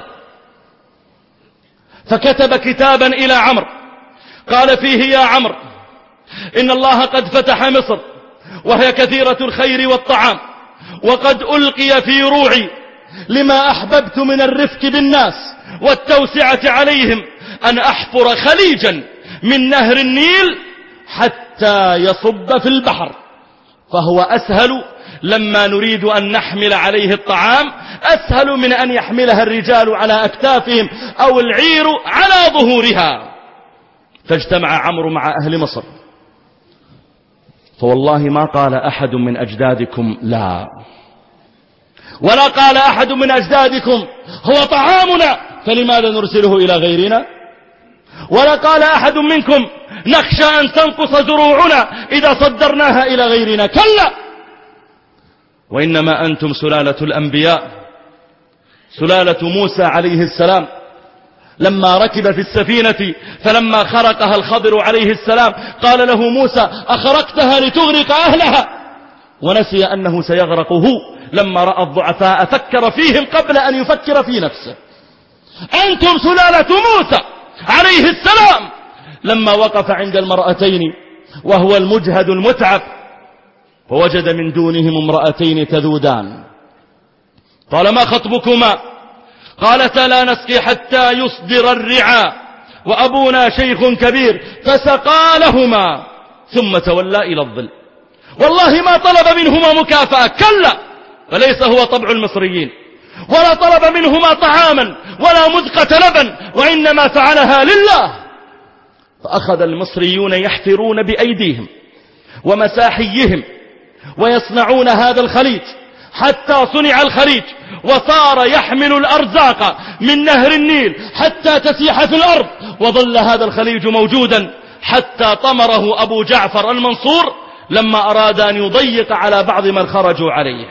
فكتب كتابا إلى عمرو قال فيه: يا عمرو، إن الله قد فتح مصر وهي كثيرة الخير والطعام، وقد ألقي في روعي لما أحببت من الرفق بالناس والتوسعة عليهم أن أحفر خليجا من نهر النيل حتى يصب في البحر، فهو أسهل لما نريد أن نحمل عليه الطعام، أسهل من أن يحملها الرجال على أكتافهم أو العير على ظهورها. فاجتمع عمرو مع أهل مصر، فوالله ما قال أحد من أجدادكم لا، ولا قال أحد من أجدادكم هو طعامنا فلماذا نرسله إلى غيرنا، ولا قال أحد منكم نخشى أن تنقص زروعنا إذا صدرناها إلى غيرنا، كلا، وإنما أنتم سلالة الأنبياء، سلالة موسى عليه السلام لما ركب في السفينة فلما خرقها الخضر عليه السلام قال له موسى: أخرقتها لتغرق أهلها، ونسي أنه سيغرق هو لما رأى الضعفاء فكر فيهم قبل أن يفكر في نفسه. أنتم سلالة موسى عليه السلام لما وقف عند المرأتين وهو المجهد المتعب فوجد من دونهم امرأتين تذودان، قال: ما خطبكما؟ قالتا: لا نسقي حتى يصدر الرعاء وأبونا شيخ كبير، فسقى لهما ثم تولى إلى الظل. والله ما طلب منهما مكافأة، كلا، فليس هو طبع المصريين، ولا طلب منهما طعاما ولا مذقة لبن، وإنما فعلها لله. فأخذ المصريون يحفرون بأيديهم ومساحيهم ويصنعون هذا الخليج حتى صنع الخليج، وصار يحمل الأرزاق من نهر النيل حتى تسيح في الأرض، وظل هذا الخليج موجودا حتى طمره أبو جعفر المنصور لما أراد أن يضيق على بعض من خرجوا عليه.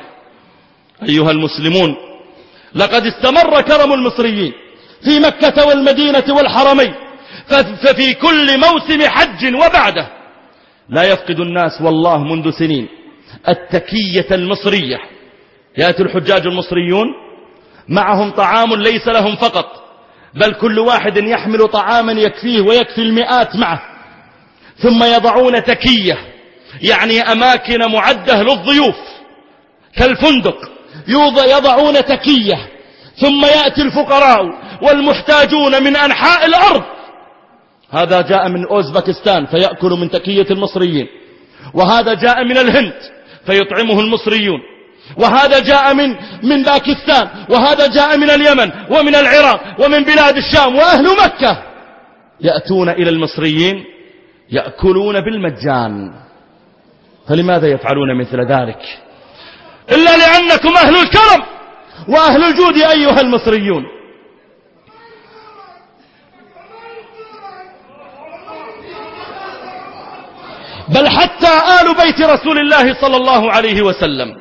أيها المسلمون، لقد استمر كرم المصريين في مكة والمدينة والحرمين، ففي كل موسم حج وبعده لا يفقد الناس والله منذ سنين التكية المصرية. يأتي الحجاج المصريون معهم طعام ليس لهم فقط، بل كل واحد يحمل طعاما يكفيه ويكفي المئات معه، ثم يضعون تكية، يعني أماكن معدة للضيوف كالفندق، يضعون تكية، ثم يأتي الفقراء والمحتاجون من أنحاء الأرض. هذا جاء من أوزبكستان فيأكل من تكية المصريين، وهذا جاء من الهند فيطعمه المصريون، وهذا جاء من من باكستان، وهذا جاء من اليمن ومن العراق ومن بلاد الشام، وأهل مكة يأتون إلى المصريين يأكلون بالمجان. فلماذا يفعلون مثل ذلك؟ إلا لأنكم أهل الكرم وأهل الجود أيها المصريون. بل حتى آل بيت رسول الله صلى الله عليه وسلم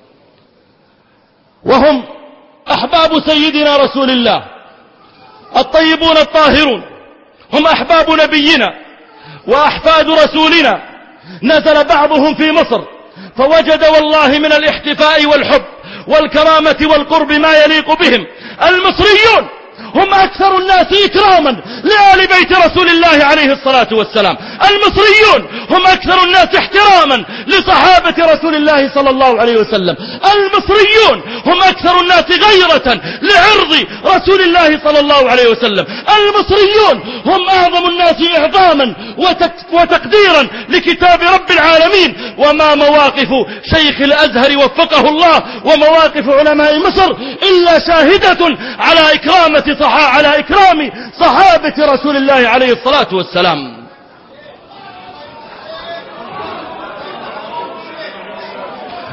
وهم أحباب سيدنا رسول الله الطيبون الطاهرون، هم أحباب نبينا وأحفاد رسولنا، نزل بعضهم في مصر فوجد والله من الاحتفاء والحب والكرامة والقرب ما يليق بهم. المصريون هم أكثر الناس إكراما لآل بيت رسول الله عليه الصلاة والسلام. المصريون هم أكثر الناس احتراما لصحابة رسول الله صلى الله عليه وسلم. المصريون هم أكثر الناس غيرة لعرض رسول الله صلى الله عليه وسلم. المصريون هم أعظم الناس إعظاما وتقديرا لكتاب رب العالمين. وما مواقف شيخ الأزهر وفقه الله ومواقف علماء مصر إلا شاهدة على إكرامة على إكرام صحابة رسول الله عليه الصلاة والسلام.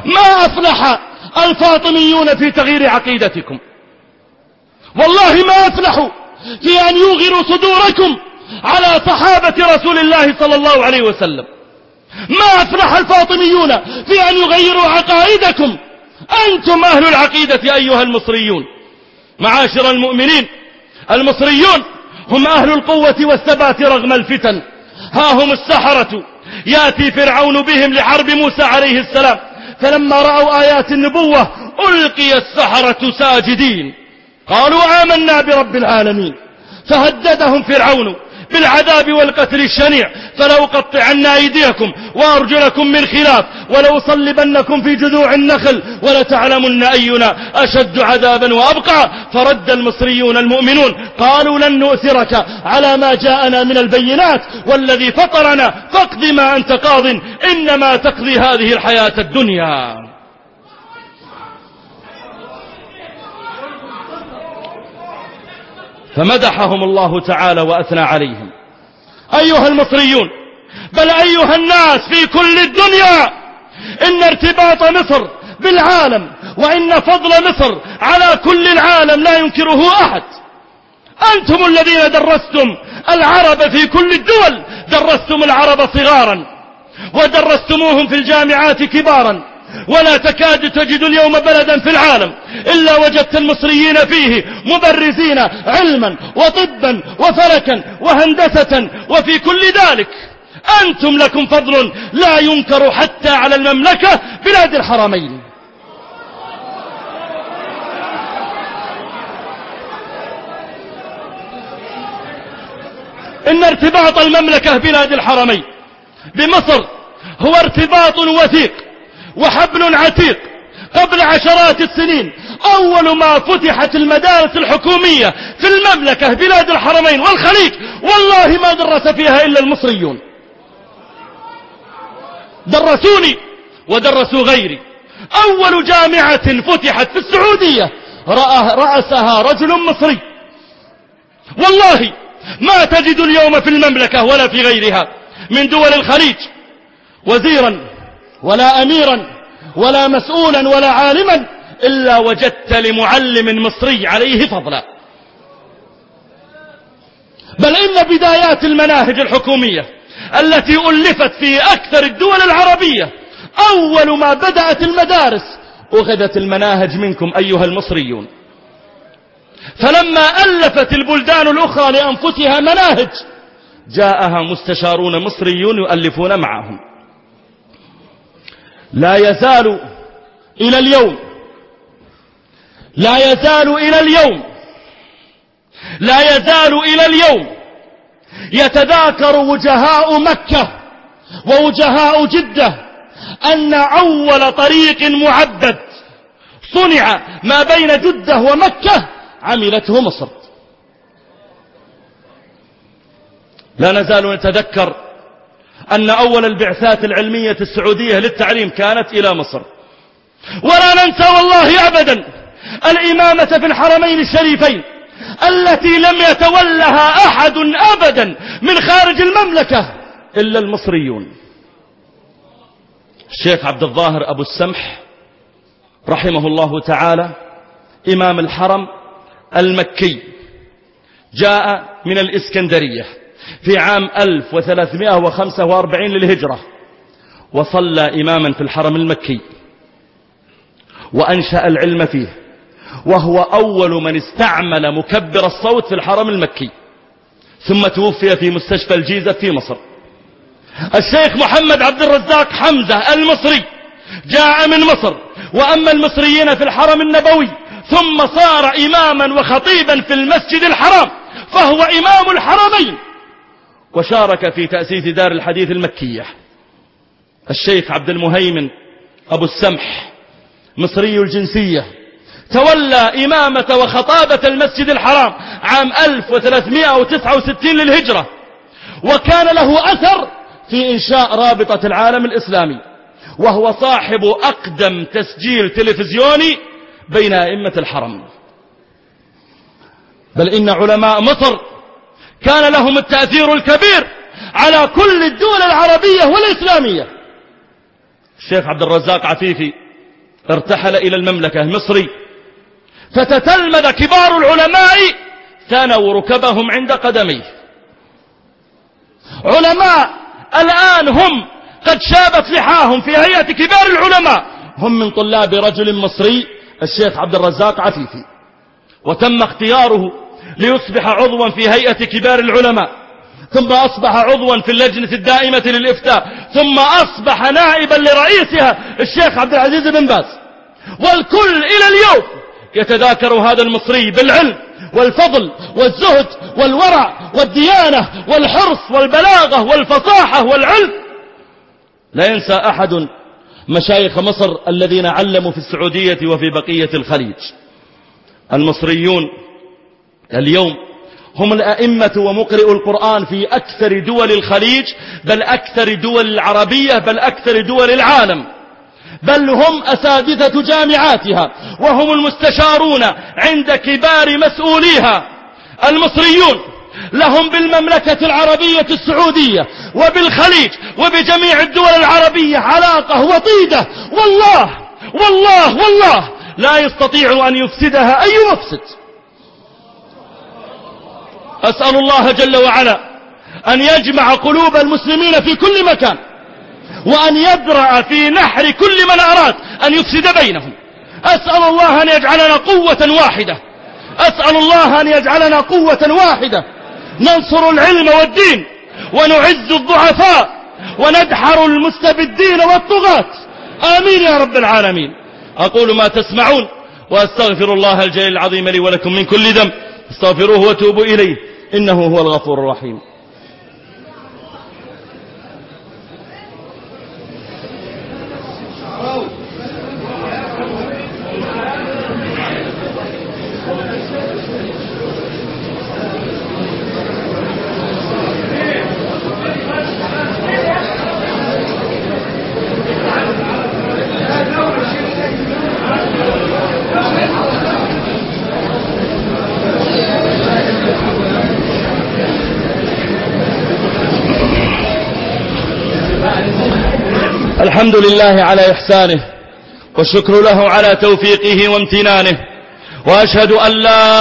ما أفلح الفاطميون في تغيير عقيدتكم، والله ما أفلحوا في أن يوغروا صدوركم على صحابة رسول الله صلى الله عليه وسلم. ما أفلح الفاطميون في أن يغيروا عقائدكم. أنتم أهل العقيدة أيها المصريون. معاشر المؤمنين، المصريون هم أهل القوة والثبات رغم الفتن. ها هم السحرة، يأتي فرعون بهم لحرب موسى عليه السلام، فلما رأوا آيات النبوة ألقي السحرة ساجدين، قالوا آمنا برب العالمين. فهددهم فرعون بالعذاب والقتل الشنيع، فلو قطعن أيديكم وأرجلكم من خلاف ولو صلبنكم في جذوع النخل ولتعلمن أينا أشد عذابا وأبقى. فرد المصريون المؤمنون قالوا لن نؤثرك على ما جاءنا من البينات والذي فطرنا فاقض ما أنت قاض إنما تقضي هذه الحياة الدنيا. فمدحهم الله تعالى وأثنى عليهم. أيها المصريون، بل أيها الناس في كل الدنيا، إن ارتباط مصر بالعالم وإن فضل مصر على كل العالم لا ينكره أحد. أنتم الذين درستم العرب في كل الدول، درستم العرب صغارا ودرستموهم في الجامعات كبارا، ولا تكاد تجد اليوم بلدا في العالم إلا وجدت المصريين فيه مبرزين علما وطبا وفلكا وهندسة وفي كل ذلك. أنتم لكم فضل لا ينكر حتى على المملكة بلاد الحرمين. إن ارتباط المملكة بلاد الحرمين بمصر هو ارتباط وثيق وحبل عتيق. قبل عشرات السنين أول ما فتحت المدارس الحكومية في المملكة بلاد الحرمين والخليج والله ما درس فيها إلا المصريون. درسوني ودرسوا غيري. أول جامعة فتحت في السعودية رأسها رجل مصري. والله ما تجد اليوم في المملكة ولا في غيرها من دول الخليج وزيرا ولا أميرا ولا مسؤولا ولا عالما إلا وجدت لمعلم مصري عليه فضلا. بل إن بدايات المناهج الحكومية التي ألفت في أكثر الدول العربية أول ما بدأت المدارس أخذت المناهج منكم أيها المصريون. فلما ألفت البلدان الأخرى لأنفسها مناهج جاءها مستشارون مصريون يؤلفون معهم. لا يزال إلى اليوم لا يزال إلى اليوم لا يزال إلى اليوم يتذاكر وجهاء مكة ووجهاء جدة أن أول طريق معبد صنع ما بين جدة ومكة عملته مصر. لا نزال نتذكر أن أول البعثات العلمية السعودية للتعليم كانت إلى مصر. ولا ننسى والله أبدا الإمامة في الحرمين الشريفين التي لم يتولها أحد أبدا من خارج المملكة إلا المصريون. الشيخ عبد الظاهر أبو السمح رحمه الله تعالى إمام الحرم المكي جاء من الإسكندرية في عام ألف وثلاثمائة وخمسة وأربعين للهجرة وصلى إماما في الحرم المكي وأنشأ العلم فيه، وهو أول من استعمل مكبر الصوت في الحرم المكي، ثم توفي في مستشفى الجيزة في مصر. الشيخ محمد عبد الرزاق حمزة المصري جاء من مصر وأما المصريين في الحرم النبوي، ثم صار إماما وخطيبا في المسجد الحرام، فهو إمام الحرمين وشارك في تأسيس دار الحديث المكية. الشيخ عبد المهيمن أبو السمح مصري الجنسية تولى إمامة وخطابة المسجد الحرام عام ألف وثلاثمائة وتسعة وستين للهجرة، وكان له أثر في إنشاء رابطة العالم الإسلامي، وهو صاحب أقدم تسجيل تلفزيوني بين أئمة الحرم. بل إن علماء مصر كان لهم التأثير الكبير على كل الدول العربية والإسلامية. الشيخ عبد الرزاق عفيفي ارتحل إلى المملكة مصري، فتتلمذ كبار العلماء ثنوا ركبهم عند قدميه. علماء الآن هم قد شابت لحاهم في هيئة كبار العلماء، هم من طلاب رجل مصري الشيخ عبد الرزاق عفيفي، وتم اختياره ليصبح عضوا في هيئة كبار العلماء، ثم أصبح عضوا في اللجنة الدائمة للإفتاء، ثم أصبح نائبا لرئيسها الشيخ عبد العزيز بن باز. والكل إلى اليوم يتذاكر هذا المصري بالعلم والفضل والزهد والورع والديانة والحرص والبلاغة والفصاحة والعلم. لا ينسى أحد مشايخ مصر الذين علموا في السعودية وفي بقية الخليج. المصريون اليوم هم الأئمة ومقرئ القرآن في أكثر دول الخليج، بل أكثر دول العربية، بل أكثر دول العالم، بل هم أساتذة جامعاتها، وهم المستشارون عند كبار مسؤوليها. المصريون لهم بالمملكة العربية السعودية وبالخليج وبجميع الدول العربية علاقة وطيدة، والله والله والله لا يستطيع أن يفسدها أي مفسد. أسأل الله جل وعلا أن يجمع قلوب المسلمين في كل مكان، وأن يدرأ في نحر كل من أراد أن يفسد بينهم. أسأل الله أن يجعلنا قوة واحدة، أسأل الله أن يجعلنا قوة واحدة ننصر العلم والدين، ونعز الضعفاء، وندحر المستبدين والطغاة. آمين يا رب العالمين. أقول ما تسمعون، وأستغفر الله الجليل العظيم لي ولكم من كل ذنب، استغفروه وتوبوا إليه إنه هو الغفور الرحيم. الحمد لله على إحسانه، والشكر له على توفيقه وامتنانه، وأشهد أن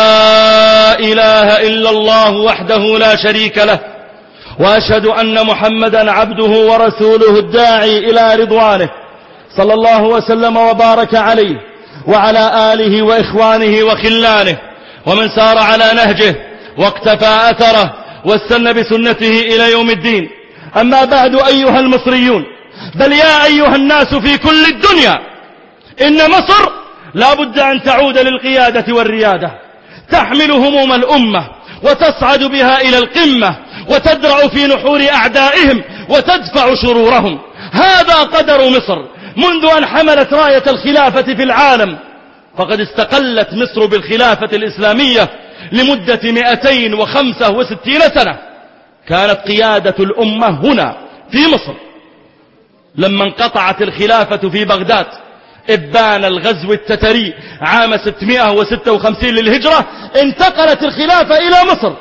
لا إله إلا الله وحده لا شريك له، وأشهد أن محمدا عبده ورسوله الداعي إلى رضوانه، صلى الله وسلم وبارك عليه وعلى آله وإخوانه وخلانه ومن سار على نهجه واقتفى أثره واستنى بسنته إلى يوم الدين. أما بعد أيها المصريون، بل يا أيها الناس في كل الدنيا، إن مصر لا بد أن تعود للقيادة والريادة، تحمل هموم الأمة وتصعد بها إلى القمة، وتدرع في نحور أعدائهم وتدفع شرورهم. هذا قدر مصر منذ أن حملت راية الخلافة في العالم، فقد استقلت مصر بالخلافة الإسلامية لمدة مئتين وخمسة وستين سنة. كانت قيادة الأمة هنا في مصر. لما انقطعت الخلافة في بغداد إبان الغزو التتري عام ستمائة وستة وخمسين للهجرة، انتقلت الخلافة إلى مصر،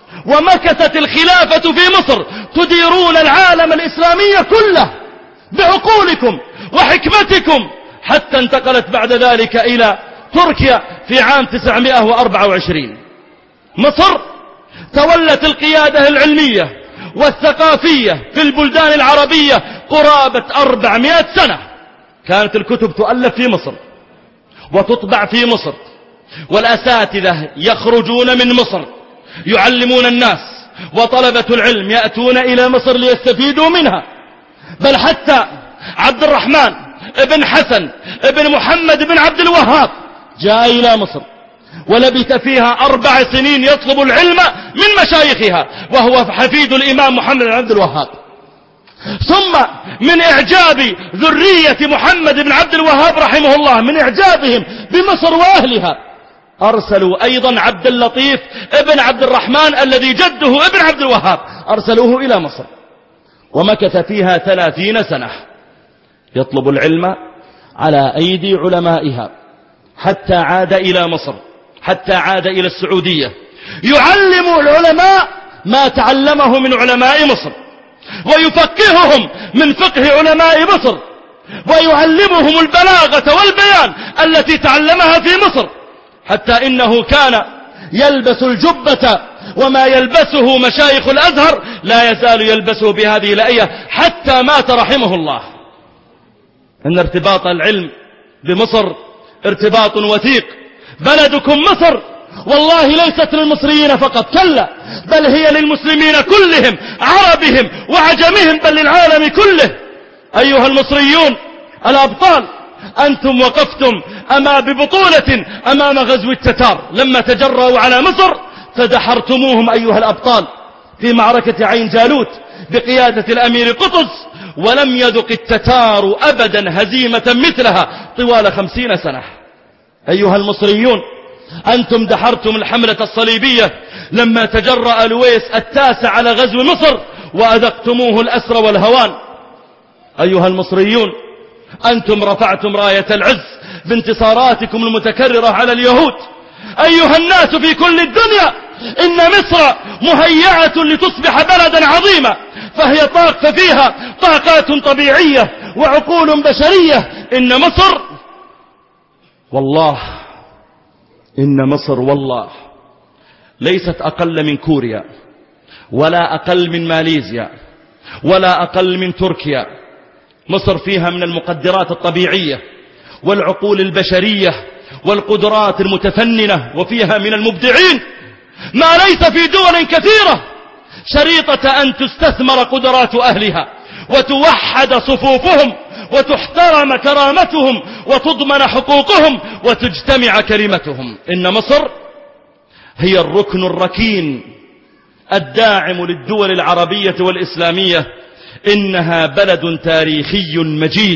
ومكثت الخلافة في مصر تديرون العالم الإسلامي كله بعقولكم وحكمتكم، حتى انتقلت بعد ذلك إلى تركيا في عام تسعمائة وأربعة وعشرين. مصر تولت القيادة العلمية والثقافية في البلدان العربية قرابة أربعمائة سنة. كانت الكتب تؤلف في مصر وتطبع في مصر، والأساتذة يخرجون من مصر يعلمون الناس، وطلبة العلم يأتون إلى مصر ليستفيدوا منها. بل حتى عبد الرحمن ابن حسن ابن محمد بن عبد الوهاب جاء إلى مصر ولبث فيها أربع سنين يطلب العلم من مشايخها، وهو حفيد الإمام محمد بن عبد الوهاب. ثم من إعجاب ذرية محمد بن عبد الوهاب رحمه الله، من إعجابهم بمصر وأهلها، أرسلوا أيضا عبد اللطيف ابن عبد الرحمن الذي جده ابن عبد الوهاب، أرسلوه إلى مصر، ومكث فيها ثلاثين سنة يطلب العلم على أيدي علمائها، حتى عاد إلى مصر، حتى عاد إلى السعودية، يعلم العلماء ما تعلمه من علماء مصر، ويفقههم من فقه علماء مصر. ويعلمهم البلاغة والبيان التي تعلمها في مصر، حتى إنه كان يلبس الجبة وما يلبسه مشايخ الأزهر لا يزال يلبسه بهذه الآية حتى مات رحمه الله. إن ارتباط العلم بمصر ارتباط وثيق. بلدكم مصر والله ليست للمصريين فقط، كلا، بل هي للمسلمين كلهم، عربهم وعجمهم، بل للعالم كله. أيها المصريون الأبطال، أنتم وقفتم أما ببطولة أمام غزو التتار لما تجرأوا على مصر، فدحرتموهم أيها الأبطال في معركة عين جالوت بقيادة الأمير قطز، ولم يذق التتار أبدا هزيمة مثلها طوال خمسين سنة. أيها المصريون، أنتم دحرتم الحملة الصليبية لما تجرأ لويس التاسع على غزو مصر وأذقتموه الأسر والهوان. أيها المصريون، أنتم رفعتم راية العز بانتصاراتكم المتكررة على اليهود. أيها الناس في كل الدنيا، إن مصر مهيئة لتصبح بلدا عظيما، فهي طاقة فيها طاقات طبيعية وعقول بشرية. إن مصر والله إن مصر والله ليست أقل من كوريا، ولا أقل من ماليزيا، ولا أقل من تركيا. مصر فيها من المقدرات الطبيعية والعقول البشرية والقدرات المتفننة، وفيها من المبدعين ما ليس في دول كثيرة، شريطة أن تستثمر قدرات أهلها وتوحد صفوفهم وتحترم كرامتهم وتضمن حقوقهم وتجتمع كلمتهم. إن مصر هي الركن الركين الداعم للدول العربية والإسلامية. إنها بلد تاريخي مجيد.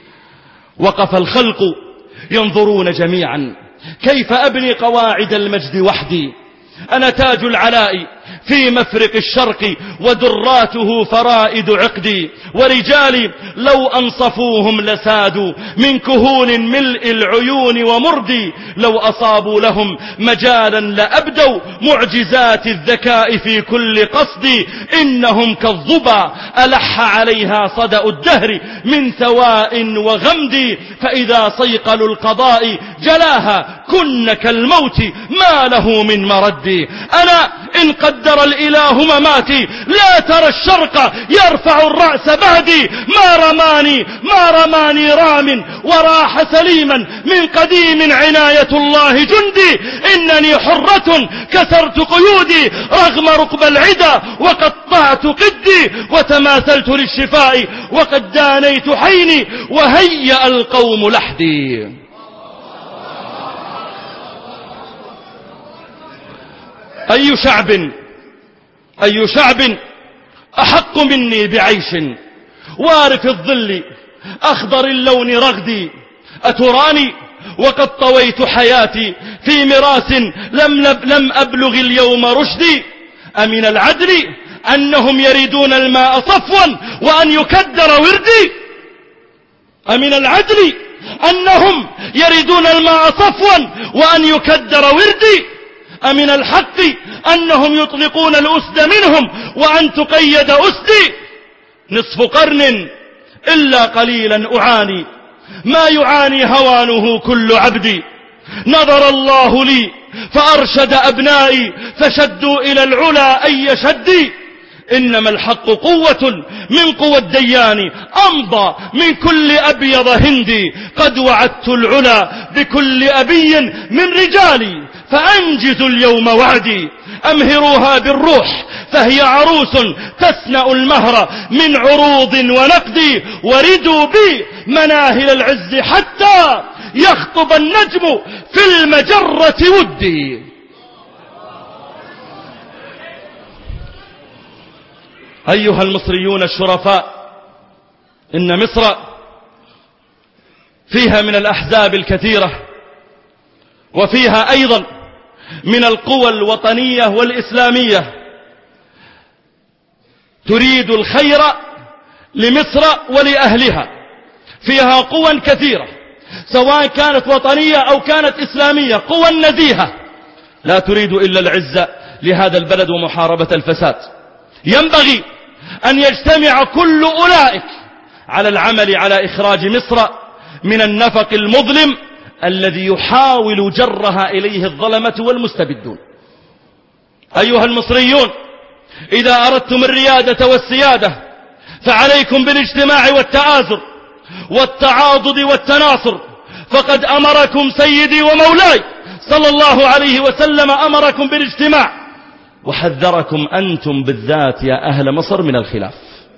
وقف الخلق ينظرون جميعا كيف أبني قواعد المجد وحدي، أنا تاج العلاء في مفرق الشرق ودراته فرائد عقدي، ورجالي لو أنصفوهم لسادوا من كهون ملء العيون ومردي، لو أصابوا لهم مجالا لأبدوا معجزات الذكاء في كل قصد، إنهم كالظبا ألح عليها صدأ الدهر من ثواء وغمد، فإذا صيقلوا القضاء جلاها كن كالموت ما له من مرد. أنا إن قدر الإله مماتي لا ترى الشرق يرفع الرأس بعدي، ما رماني ما رماني رام وراح سليما من قديم عناية الله جندي، إنني حرة كسرت قيودي رغم رقب العدا وقطعت قدي، وتماثلت للشفاء وقد دانيت حيني وهيأ القوم لحدي. أي شعب أي شعب أحق مني بعيش وارف الظل أخضر اللون رغدي، أتراني وقد طويت حياتي في مراس لم, لم أبلغ اليوم رشدي، أمن العدل أنهم يريدون الماء صفوا وأن يكدر وردي، أمن العدل أنهم يريدون الماء صفوا وأن يكدر وردي، أمن الحق أنهم يطلقون الأسد منهم وأن تقيد أسدي، نصف قرن إلا قليلا أعاني ما يعاني هوانه كل عبدي، نظر الله لي فأرشد أبنائي فشدوا إلى العلا أي شدي، إنما الحق قوة من قوى الديان أمضى من كل أبيض هندي، قد وعدت العلا بكل أبي من رجالي فأنجزوا اليوم وعدي، أمهروها بالروح فهي عروس تسنأ المهر من عروض ونقد، وردوا بي مناهل العز حتى يخطب النجم في المجرة ودي. أيها المصريون الشرفاء، إن مصر فيها من الأحزاب الكثيرة، وفيها أيضا من القوى الوطنية والإسلامية تريد الخير لمصر ولأهلها، فيها قوى كثيرة سواء كانت وطنية أو كانت إسلامية، قوى نزيهة لا تريد إلا العزة لهذا البلد ومحاربة الفساد. ينبغي أن يجتمع كل أولئك على العمل على إخراج مصر من النفق المظلم الذي يحاول جرها إليه الظلمة والمستبدون. أيها المصريون، إذا أردتم الريادة والسيادة فعليكم بالاجتماع والتآزر والتعاضد والتناصر، فقد أمركم سيدي ومولاي صلى الله عليه وسلم، أمركم بالاجتماع وحذركم أنتم بالذات يا أهل مصر من الخلاف.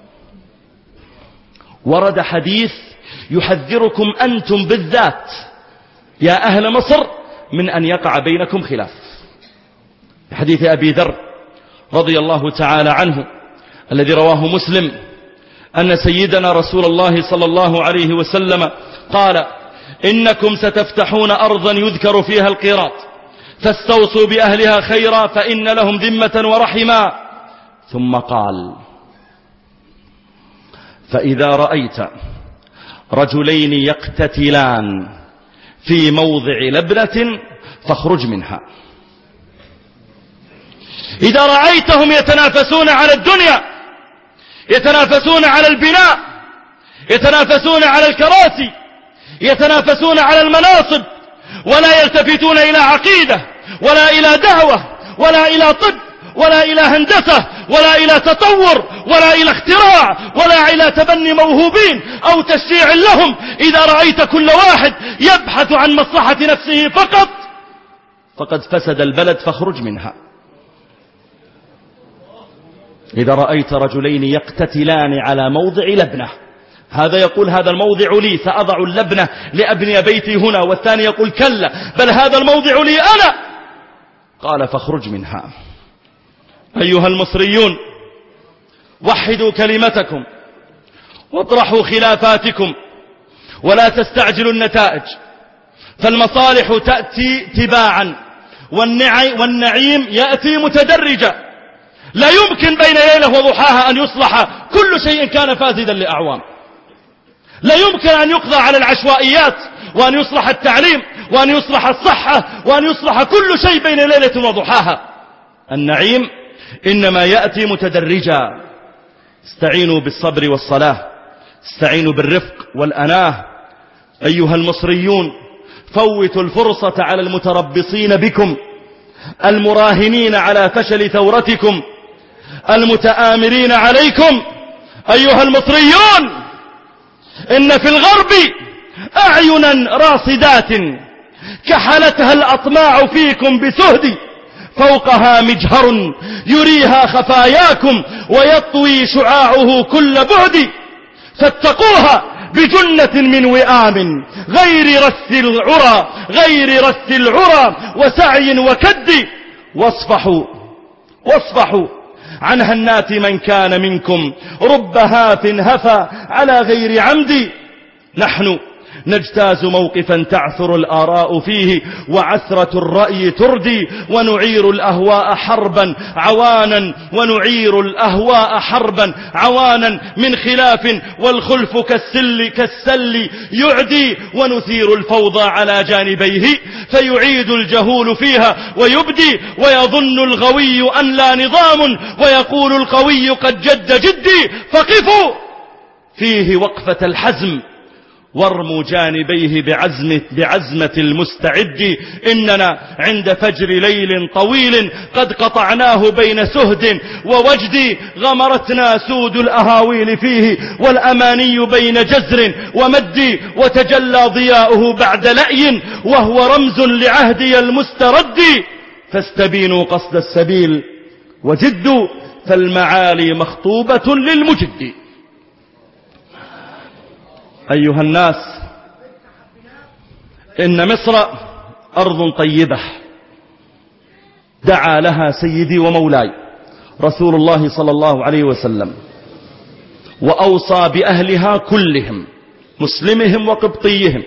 ورد حديث يحذركم أنتم بالذات يا أهل مصر من أن يقع بينكم خلاف. حديث أبي ذر رضي الله تعالى عنه الذي رواه مسلم أن سيدنا رسول الله صلى الله عليه وسلم قال: إنكم ستفتحون أرضا يذكر فيها القيراط، فاستوصوا بأهلها خيرا فإن لهم ذمة ورحما. ثم قال: فإذا رأيت رجلين يقتتلان في موضع لبنة فاخرج منها. إذا رأيتهم يتنافسون على الدنيا، يتنافسون على البناء، يتنافسون على الكراسي، يتنافسون على المناصب، ولا يلتفتون إلى عقيدة ولا إلى دعوة ولا إلى طب ولا إلى هندسة ولا إلى تطور ولا إلى اختراع ولا إلى تبني موهوبين أو تشجيع لهم، إذا رأيت كل واحد يبحث عن مصلحة نفسه فقط فقد فسد البلد فاخرج منها. إذا رأيت رجلين يقتتلان على موضع لبنة، هذا يقول هذا الموضع لي سأضع اللبنة لأبني بيتي هنا، والثاني يقول كلا بل هذا الموضع لي أنا، قال فاخرج منها. أيها المصريون، وحدوا كلمتكم واطرحوا خلافاتكم ولا تستعجلوا النتائج، فالمصالح تأتي تباعا والنعيم يأتي متدرجا. لا يمكن بين ليلة وضحاها أن يصلح كل شيء كان فاسدا لأعوام. لا يمكن أن يقضى على العشوائيات وأن يصلح التعليم وأن يصلح الصحة وأن يصلح كل شيء بين ليلة وضحاها. النعيم إنما يأتي متدرجا. استعينوا بالصبر والصلاة، استعينوا بالرفق والأناه. أيها المصريون، فوتوا الفرصة على المتربصين بكم، المراهنين على فشل ثورتكم، المتآمرين عليكم. أيها المصريون، إن في الغرب أعينا راصدات كحلتها الأطماع فيكم بسهد، فوقها مجهر يريها خفاياكم ويطوي شعاعه كل بعد، فاتقوها بجنة من وئام غير رث العرى غير رث العرى وسعي وكد، واصفحوا واصفحوا عن هنات من كان منكم، رب هاف هفى على غير عمد. نحن نجتاز موقفا تعثر الآراء فيه وعثرة الرأي تردي، ونعير الأهواء حربا عوانا ونعير الأهواء حربا عوانا من خلاف، والخلف كالسل كالسل يعدي، ونثير الفوضى على جانبيه فيعيد الجهول فيها ويبدي، ويظن الغوي أن لا نظام ويقول القوي قد جد جدي، فقفوا فيه وقفة الحزم وارموا جانبيه بعزمة, بعزمة المستعد. إننا عند فجر ليل طويل قد قطعناه بين سهد ووجد، غمرتنا سود الأهاويل فيه والأماني بين جزر ومد، وتجلى ضياؤه بعد لأي وهو رمز لعهدي المسترد، فاستبينوا قصد السبيل وجدوا، فالمعالي مخطوبة للمجد. أيها الناس، إن مصر أرض طيبة دعا لها سيدي ومولاي رسول الله صلى الله عليه وسلم، وأوصى بأهلها كلهم مسلمهم وقبطيهم.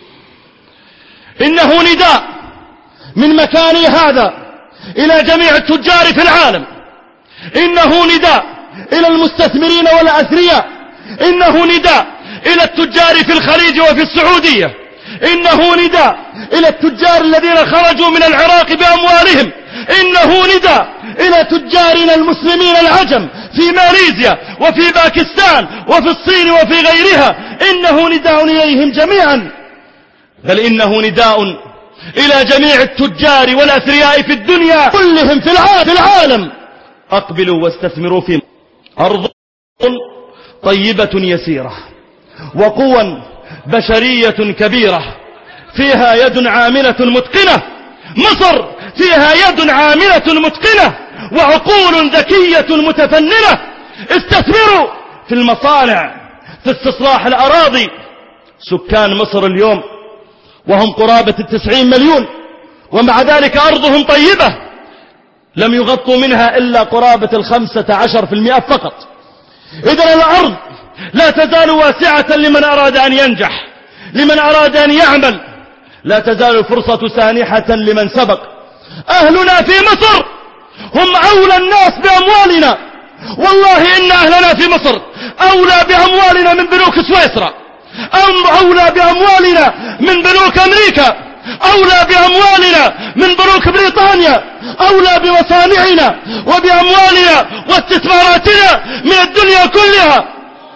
إنه نداء من مكاني هذا إلى جميع التجار في العالم، إنه نداء إلى المستثمرين والأثرياء، إنه نداء إلى التجار في الخليج وفي السعودية، إنه نداء إلى التجار الذين خرجوا من العراق بأموالهم، إنه نداء إلى تجارنا المسلمين العجم في ماليزيا وفي باكستان وفي الصين وفي غيرها، إنه نداء إليهم جميعا، بل إنه نداء إلى جميع التجار والأثرياء في الدنيا كلهم في العالم. أقبلوا واستثمروا في أرض طيبة يسيرة وقوى بشرية كبيرة، فيها يد عاملة متقنة. مصر فيها يد عاملة متقنة وعقول ذكية متفننة. استثمروا في المصانع، في استصلاح الأراضي. سكان مصر اليوم وهم قرابة التسعين مليون، ومع ذلك أرضهم طيبة، لم يغطوا منها إلا قرابة الخمسة عشر في المئة فقط. إذن الأرض لا تزال واسعة لمن أراد أن ينجح، لمن أراد أن يعمل، لا تزال الفرصة سانحة لمن سبق. أهلنا في مصر هم أولى الناس بأموالنا، والله إن أهلنا في مصر أولى بأموالنا من بنوك سويسرا، أم أولى بأموالنا من بنوك أمريكا، أولى بأموالنا من بنوك بريطانيا، أولى بمصانعنا وبأموالنا واستثماراتنا من الدنيا كلها.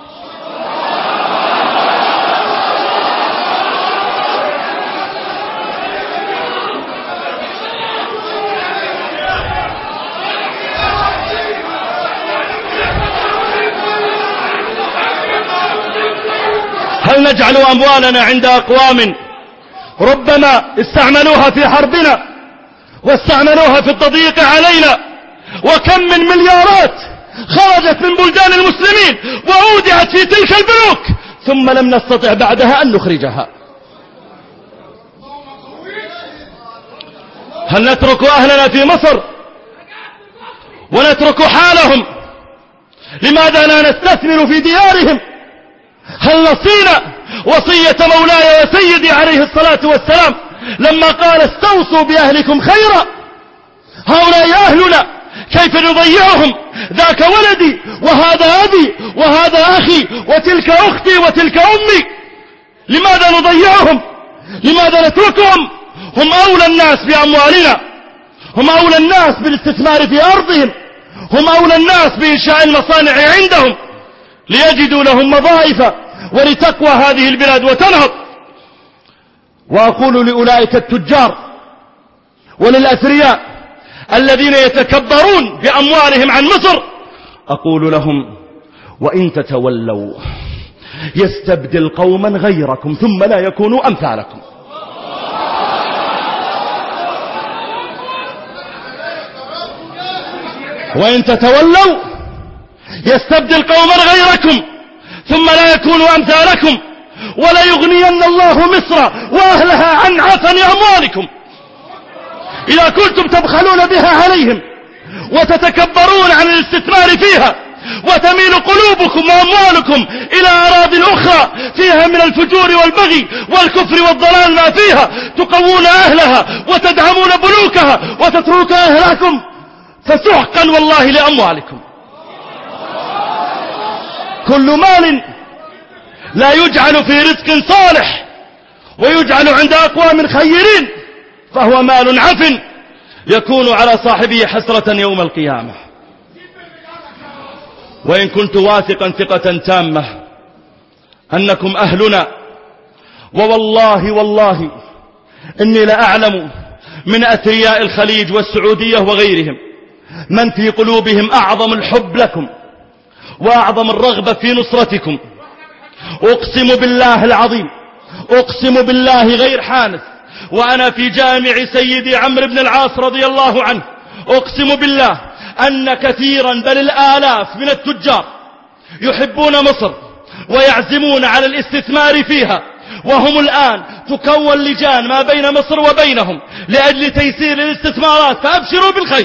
هل نجعل أموالنا عند أقوام ربما استعملوها في حربنا واستعملوها في التضييق علينا؟ وكم من مليارات خرجت من بلدان المسلمين وأودعت في تلك البنوك ثم لم نستطع بعدها أن نخرجها. هل نترك أهلنا في مصر ونترك حالهم؟ لماذا لا نستثمر في ديارهم؟ هل نصينا وصية مولاي وسيدي عليه الصلاة والسلام لما قال استوصوا بأهلكم خيرا؟ هؤلاء أهلنا، كيف نضيعهم؟ ذاك ولدي وهذا أبي وهذا أخي وتلك أختي وتلك أمي. لماذا نضيعهم؟ لماذا نتركهم؟ هم أولى الناس بأموالنا، هم أولى الناس بالاستثمار في أرضهم، هم أولى الناس بإنشاء المصانع عندهم ليجدوا لهم وظائف ولتقوى هذه البلاد وتنهض. وأقول لأولئك التجار وللأثرياء الذين يتكبرون بأموالهم عن مصر، أقول لهم وإن تتولوا يستبدل قوما غيركم ثم لا يكونوا أمثالكم. وإن تتولوا يستبدل قوما غيركم ثم لا يكونوا أمثالكم ولا يغنين الله مصر وأهلها عن عفن أموالكم. إذا كنتم تبخلون بها عليهم وتتكبرون عن الاستثمار فيها وتميل قلوبكم وأموالكم إلى أراضٍ أخرى فيها من الفجور والبغي والكفر والضلال ما فيها، تقوون أهلها وتدعمون بنوكها وتتركون أهلكم، فسحقا والله لأموالكم. كل مال لا يجعل في رزق صالح ويجعل عند أقوام خيرين فهو مال عفن يكون على صاحبه حسرة يوم القيامة. وإن كنت واثقا ثقة تامة أنكم أهلنا، ووالله والله إني لأعلم من أثرياء الخليج والسعودية وغيرهم من في قلوبهم أعظم الحب لكم وأعظم الرغبة في نصرتكم. أقسم بالله العظيم، أقسم بالله غير حانث، وأنا في جامع سيدي عمرو بن العاص رضي الله عنه، أقسم بالله أن كثيرا بل الآلاف من التجار يحبون مصر ويعزمون على الاستثمار فيها، وهم الآن تكون لجان ما بين مصر وبينهم لأجل تيسير الاستثمارات، فأبشروا بالخير.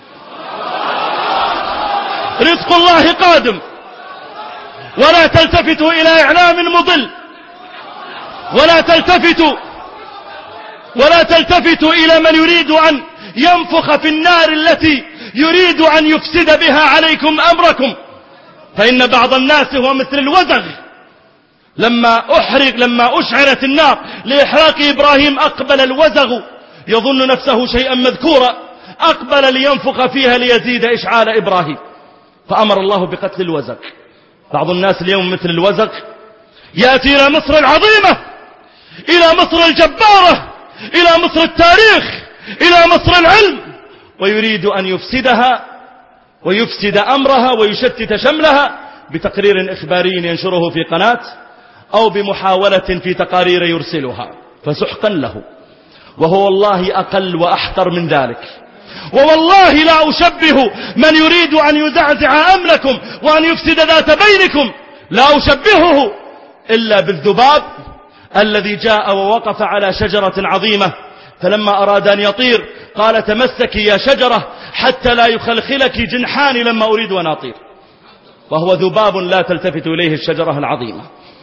رزق الله قادم، ولا تلتفتوا إلى إعلام مضل، ولا تلتفتوا ولا تلتفتوا إلى من يريد أن ينفخ في النار التي يريد أن يفسد بها عليكم أمركم. فإن بعض الناس هو مثل الوزغ، لما أحرق لما أشعرت النار لإحراق إبراهيم أقبل الوزغ يظن نفسه شيئا مذكورا، أقبل لينفخ فيها ليزيد إشعال إبراهيم. فأمر الله بقتل الوزغ. بعض الناس اليوم مثل الوزغ يأتي إلى مصر العظيمة، إلى مصر الجبارة، إلى مصر التاريخ، إلى مصر العلم، ويريد أن يفسدها ويفسد أمرها ويشتت شملها بتقرير إخباري ينشره في قناة أو بمحاولة في تقارير يرسلها، فسحقا له. وهو والله أقل وأحقر من ذلك. ووالله لا أشبه من يريد أن يزعزع أمنكم وأن يفسد ذات بينكم، لا أشبهه إلا بالذباب الذي جاء ووقف على شجرة عظيمة، فلما أراد أن يطير قال تمسكي يا شجرة حتى لا يخلخلك جنحاني لما أريد أن أطير، وهو ذباب لا تلتفت إليه الشجرة العظيمة.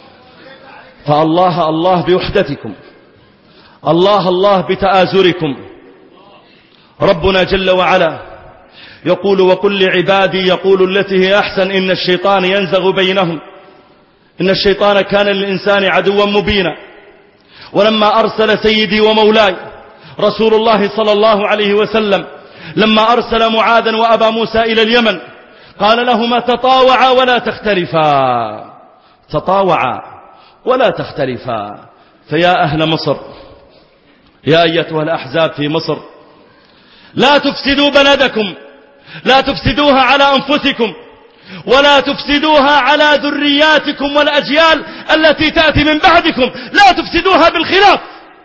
فالله الله بوحدتكم، الله الله بتآزركم. ربنا جل وعلا يقول وقل لعبادي يقول التي هي أحسن إن الشيطان ينزغ بينهم إن الشيطان كان للإنسان عدوا مبينا. ولما أرسل سيدي ومولاي رسول الله صلى الله عليه وسلم لما أرسل معاذا وأبا موسى إلى اليمن قال لهما تطاوعا ولا تختلفا، تطاوعا ولا تختلفا. فيا أهل مصر، يا أيتها الأحزاب في مصر، لا تفسدوا بلدكم، لا تفسدوها على أنفسكم، ولا تفسدوها على ذرياتكم والأجيال التي تأتي من بعدكم، لا تفسدوها بالخلاف.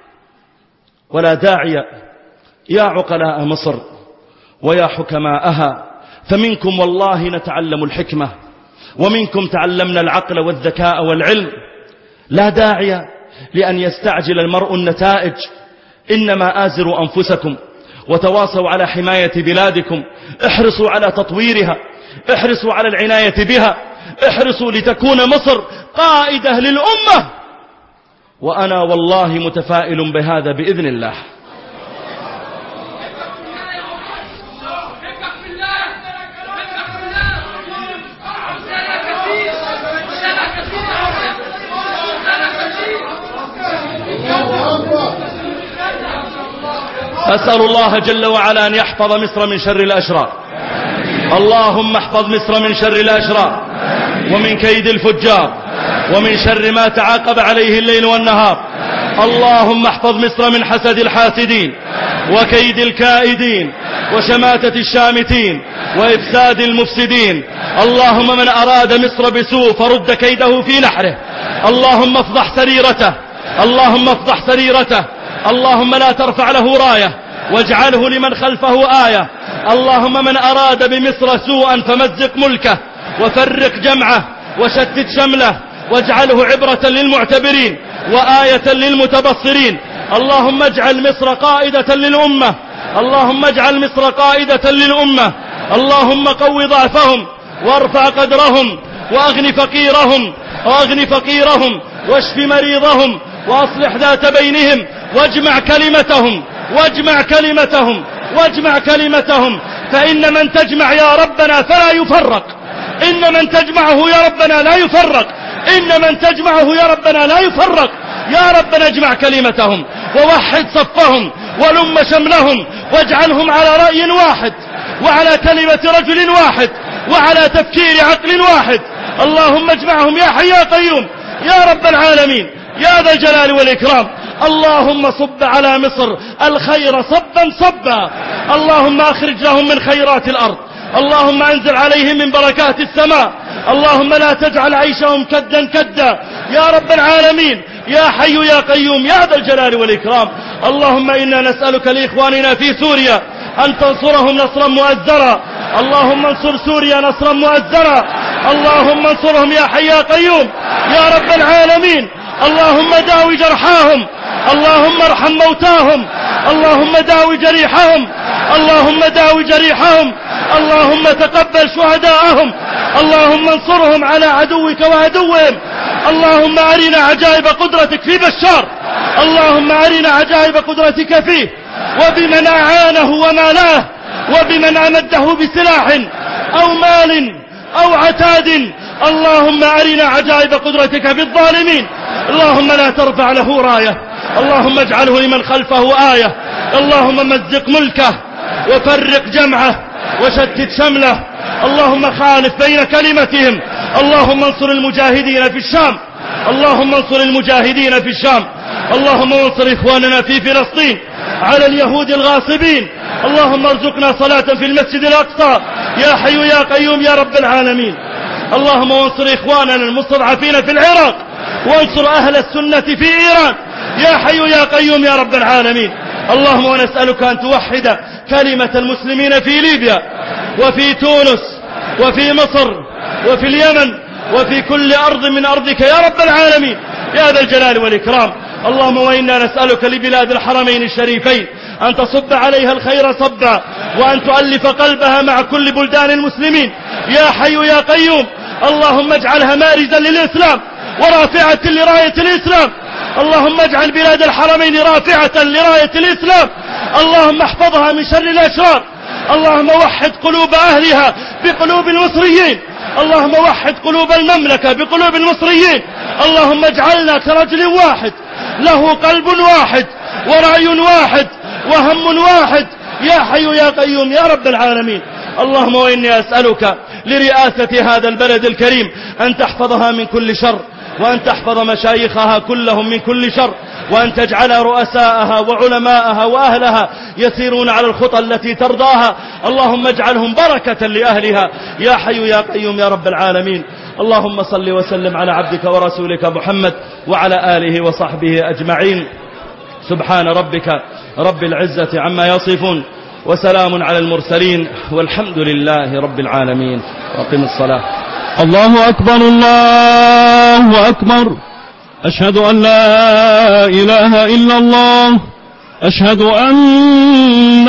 ولا داعي يا عقلاء مصر ويا حكماءها، فمنكم والله نتعلم الحكمة، ومنكم تعلمنا العقل والذكاء والعلم. لا داعي لأن يستعجل المرء النتائج، إنما آزروا أنفسكم وتواصوا على حماية بلادكم، احرصوا على تطويرها، احرصوا على العناية بها، احرصوا لتكون مصر قائدة للأمة. وأنا والله متفائل بهذا بإذن الله. أسأل الله جل وعلا أن يحفظ مصر من شر الأشرار. اللهم احفظ مصر من شر الأشرار ومن كيد الفجار ومن شر ما تعاقب عليه الليل والنهار. اللهم احفظ مصر من حسد الحاسدين وكيد الكائدين وشماتة الشامتين وإفساد المفسدين. اللهم من أراد مصر بسوء فرد كيده في نحره. اللهم افضح سريرته، اللهم افضح سريرته. اللهم لا ترفع له راية واجعله لمن خلفه آية. اللهم من أراد بمصر سوءا فمزق ملكه وفرق جمعه وشتت شمله واجعله عبرة للمعتبرين وآية للمتبصرين. اللهم اجعل مصر قائدة للأمة، اللهم اجعل مصر قائدة للأمة. اللهم قو ضعفهم وارفع قدرهم وأغن فقيرهم وأغن فقيرهم واشف مريضهم وأصلح ذات بينهم واجمع كلمتهم واجمع كلمتهم واجمع كلمتهم. فإن من تجمع يا ربنا فلا يفرق، إن من تجمعه يا ربنا لا يفرق، إن من تجمعه يا ربنا لا يفرق. يا ربنا اجمع كلمتهم ووحد صفهم ولم شملهم واجعلهم على رأي واحد وعلى كلمة رجل واحد وعلى تفكير عقل واحد. اللهم اجمعهم يا حي يا قيوم يا رب العالمين يا ذا الجلال والإكرام. اللهم صب على مصر الخير صبا صبا. اللهم أخرج لهم من خيرات الأرض، اللهم أنزل عليهم من بركات السماء. اللهم لا تجعل عيشهم كدا كدا يا رب العالمين يا حي يا قيوم يا ذا الجلال والإكرام. اللهم إنا نسألك لإخواننا في سوريا أن تنصرهم نصرا مؤزرا. اللهم انصر سوريا نصرا مؤزرا. اللهم انصرهم يا حي يا قيوم يا رب العالمين. اللهم داوي جرحاهم، اللهم ارحم موتاهم، اللهم داوي جريحهم، اللهم داوي جريحهم، اللهم تقبل شهداءهم. اللهم انصرهم على عدوك وعدوهم. اللهم أرنا عجائب قدرتك في بشار، اللهم أرنا عجائب قدرتك فيه وبمن أعانه ومالاه وبمن أمده بسلاح أو مال أو عتاد. اللهم أرنا عجائب قدرتك بالظالمين. اللهم لا ترفع له راية، اللهم اجعله لمن خلفه آية. اللهم مزق ملكه وفرق جمعه وشتت شمله اللهم خالف بين كلمتهم. اللهم انصر المجاهدين في الشام. اللهم انصر المجاهدين في الشام. اللهم انصر إخواننا في فلسطين على اليهود الغاصبين. اللهم ارزقنا صلاة في المسجد الأقصى يا حي يا قيوم يا رب العالمين. اللهم انصر إخواننا المستضعفين في العراق، وانصر أهل السنة في إيران يا حي يا قيوم يا رب العالمين. اللهم ونسألك أن توحد كلمة المسلمين في ليبيا وفي تونس وفي مصر وفي اليمن وفي كل أرض من أرضك يا رب العالمين يا ذا الجلال والإكرام. اللهم وإنا نسألك لبلاد الحرمين الشريفين أن تصب عليها الخير صبا، وأن تؤلف قلبها مع كل بلدان المسلمين يا حي يا قيوم. اللهم اجعلها مارزا للإسلام ورافعة لراية الإسلام. اللهم اجعل بلاد الحرمين رافعة لراية الإسلام. اللهم احفظها من شر الأشرار. اللهم وحد قلوب أهلها بقلوب المصريين. اللهم وحد قلوب المملكة بقلوب المصريين. اللهم اجعلنا كرجل واحد له قلب واحد ورأي واحد وهم واحد يا حي يا قيوم يا رب العالمين. اللهم وإني أسألك لرئاسة هذا البلد الكريم أن تحفظها من كل شر، وأن تحفظ مشايخها كلهم من كل شر، وأن تجعل رؤساءها وعلماءها وأهلها يسيرون على الخطى التي ترضاها. اللهم اجعلهم بركة لأهلها يا حي يا قيوم يا رب العالمين. اللهم صل وسلم على عبدك ورسولك محمد وعلى آله وصحبه أجمعين. سبحان ربك رب العزة عما يصفون، وسلام على المرسلين، والحمد لله رب العالمين. وأقم الصلاة. الله أكبر الله أكبر. أشهد أن لا إله إلا الله. أشهد أن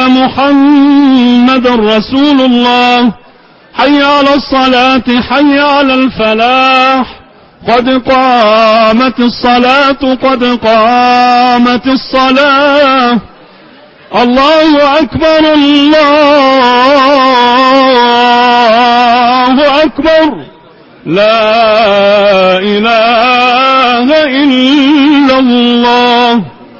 محمد رسول الله. حي على الصلاة حي على الفلاح. قد قامت الصلاة قد قامت الصلاة. الله أكبر الله أكبر. لا إله إلا الله.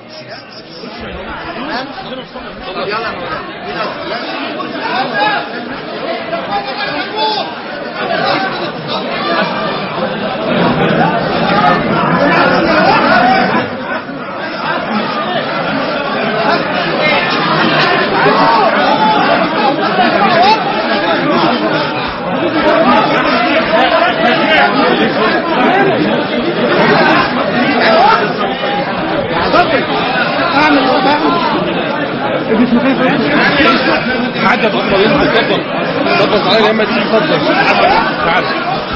عدد أكبر ينزل. تفضل تفضل تعالى يا إما تيجي. تفضل تعالى.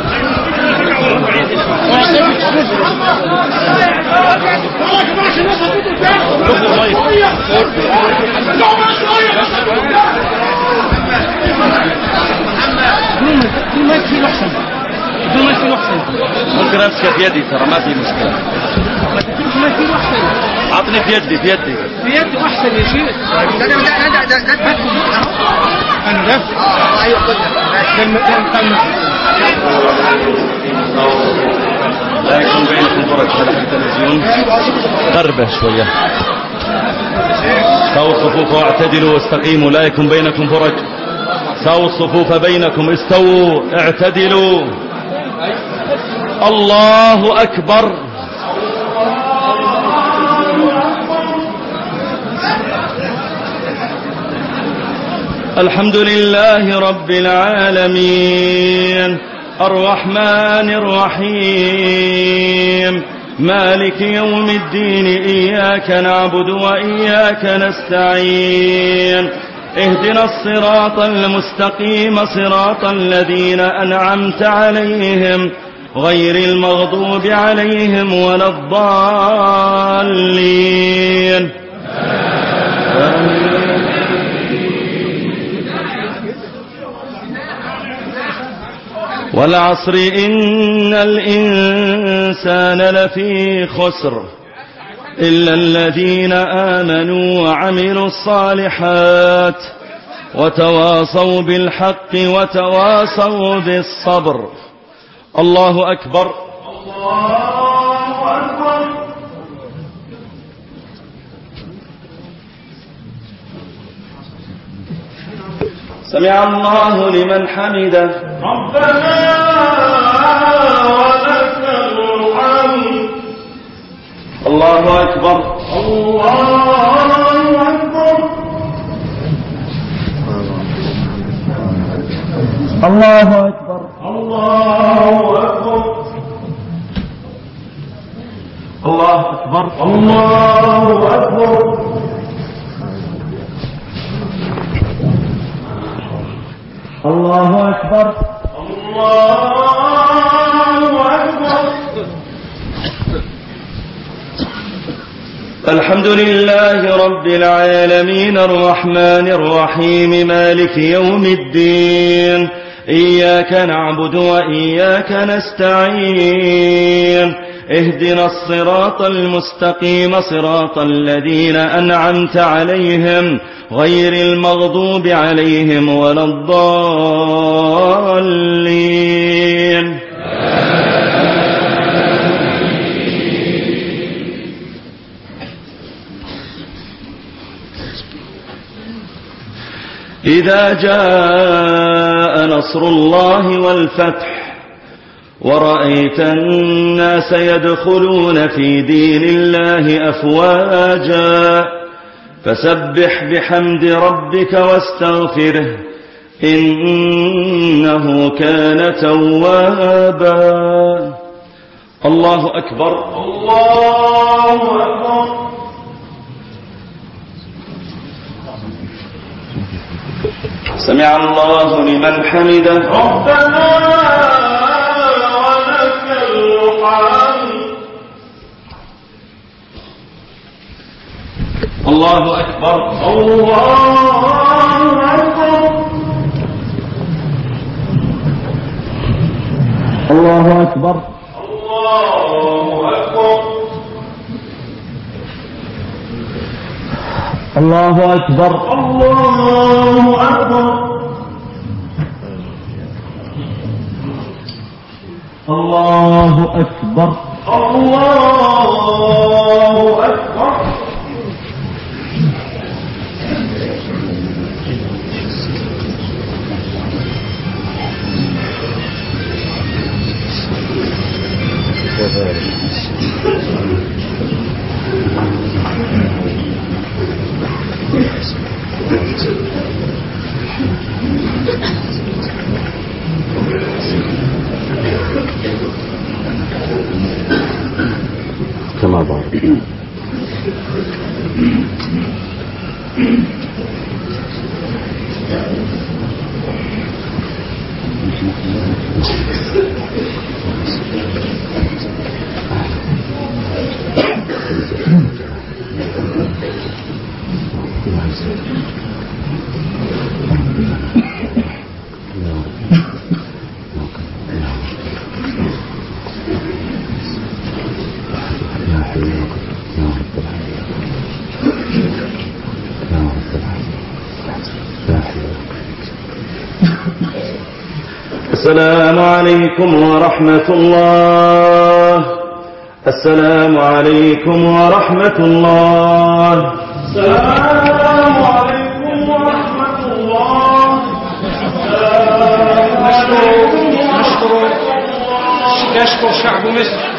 ممكن امسك في يدي ترى ما في مشكلة. عطني في يدي في يدي في يدي احسن يا شيخ. لا لا لا لا لا انا ده ايوه لا يكون بينكم فرج في التلفزيون. غربة شوية. ساووا الصفوف واعتدلوا واستقيموا. لا يكون بينكم فرج. ساووا الصفوف بينكم. استووا اعتدلوا. الله أكبر. الحمد لله رب العالمين الرحمن الرحيم مالك يوم الدين. إياك نعبد وإياك نستعين. اهدنا الصراط المستقيم صراط الذين أنعمت عليهم غير المغضوب عليهم ولا الضالين. والعصر إن الإنسان لفي خسر إلا الذين آمنوا وعملوا الصالحات وتواصوا بالحق وتواصوا بالصبر. الله أكبر. الله أكبر. سمع الله لمن حمده. ربنا ولك الحمد. الله أكبر. الله أكبر. الله أكبر. الله أكبر. الله أكبر. الله أكبر. الله أكبر. الله أكبر. الحمد لله رب العالمين الرحمن الرحيم مالك يوم الدين. إياك نعبد وإياك نستعين. اهدنا الصراط المستقيم صراط الذين أنعمت عليهم غير المغضوب عليهم ولا الضالين. إذا جاء نصر الله والفتح ورأيت الناس يدخلون في دين الله أفواجا فسبح بحمد ربك واستغفره إنه كان توابا. الله أكبر. الله أكبر. سمع الله لمن حمده. ربنا ولك الحمد. الله أكبر. الله أكبر. الله أكبر. الله الله أكبر. أكبر. الله أكبر. الله أكبر. الله أكبر. كما بارك. السلام عليكم ورحمة الله. السلام عليكم ورحمة الله. السلام عليكم ورحمة الله. نشكر نشكر شعب مصر.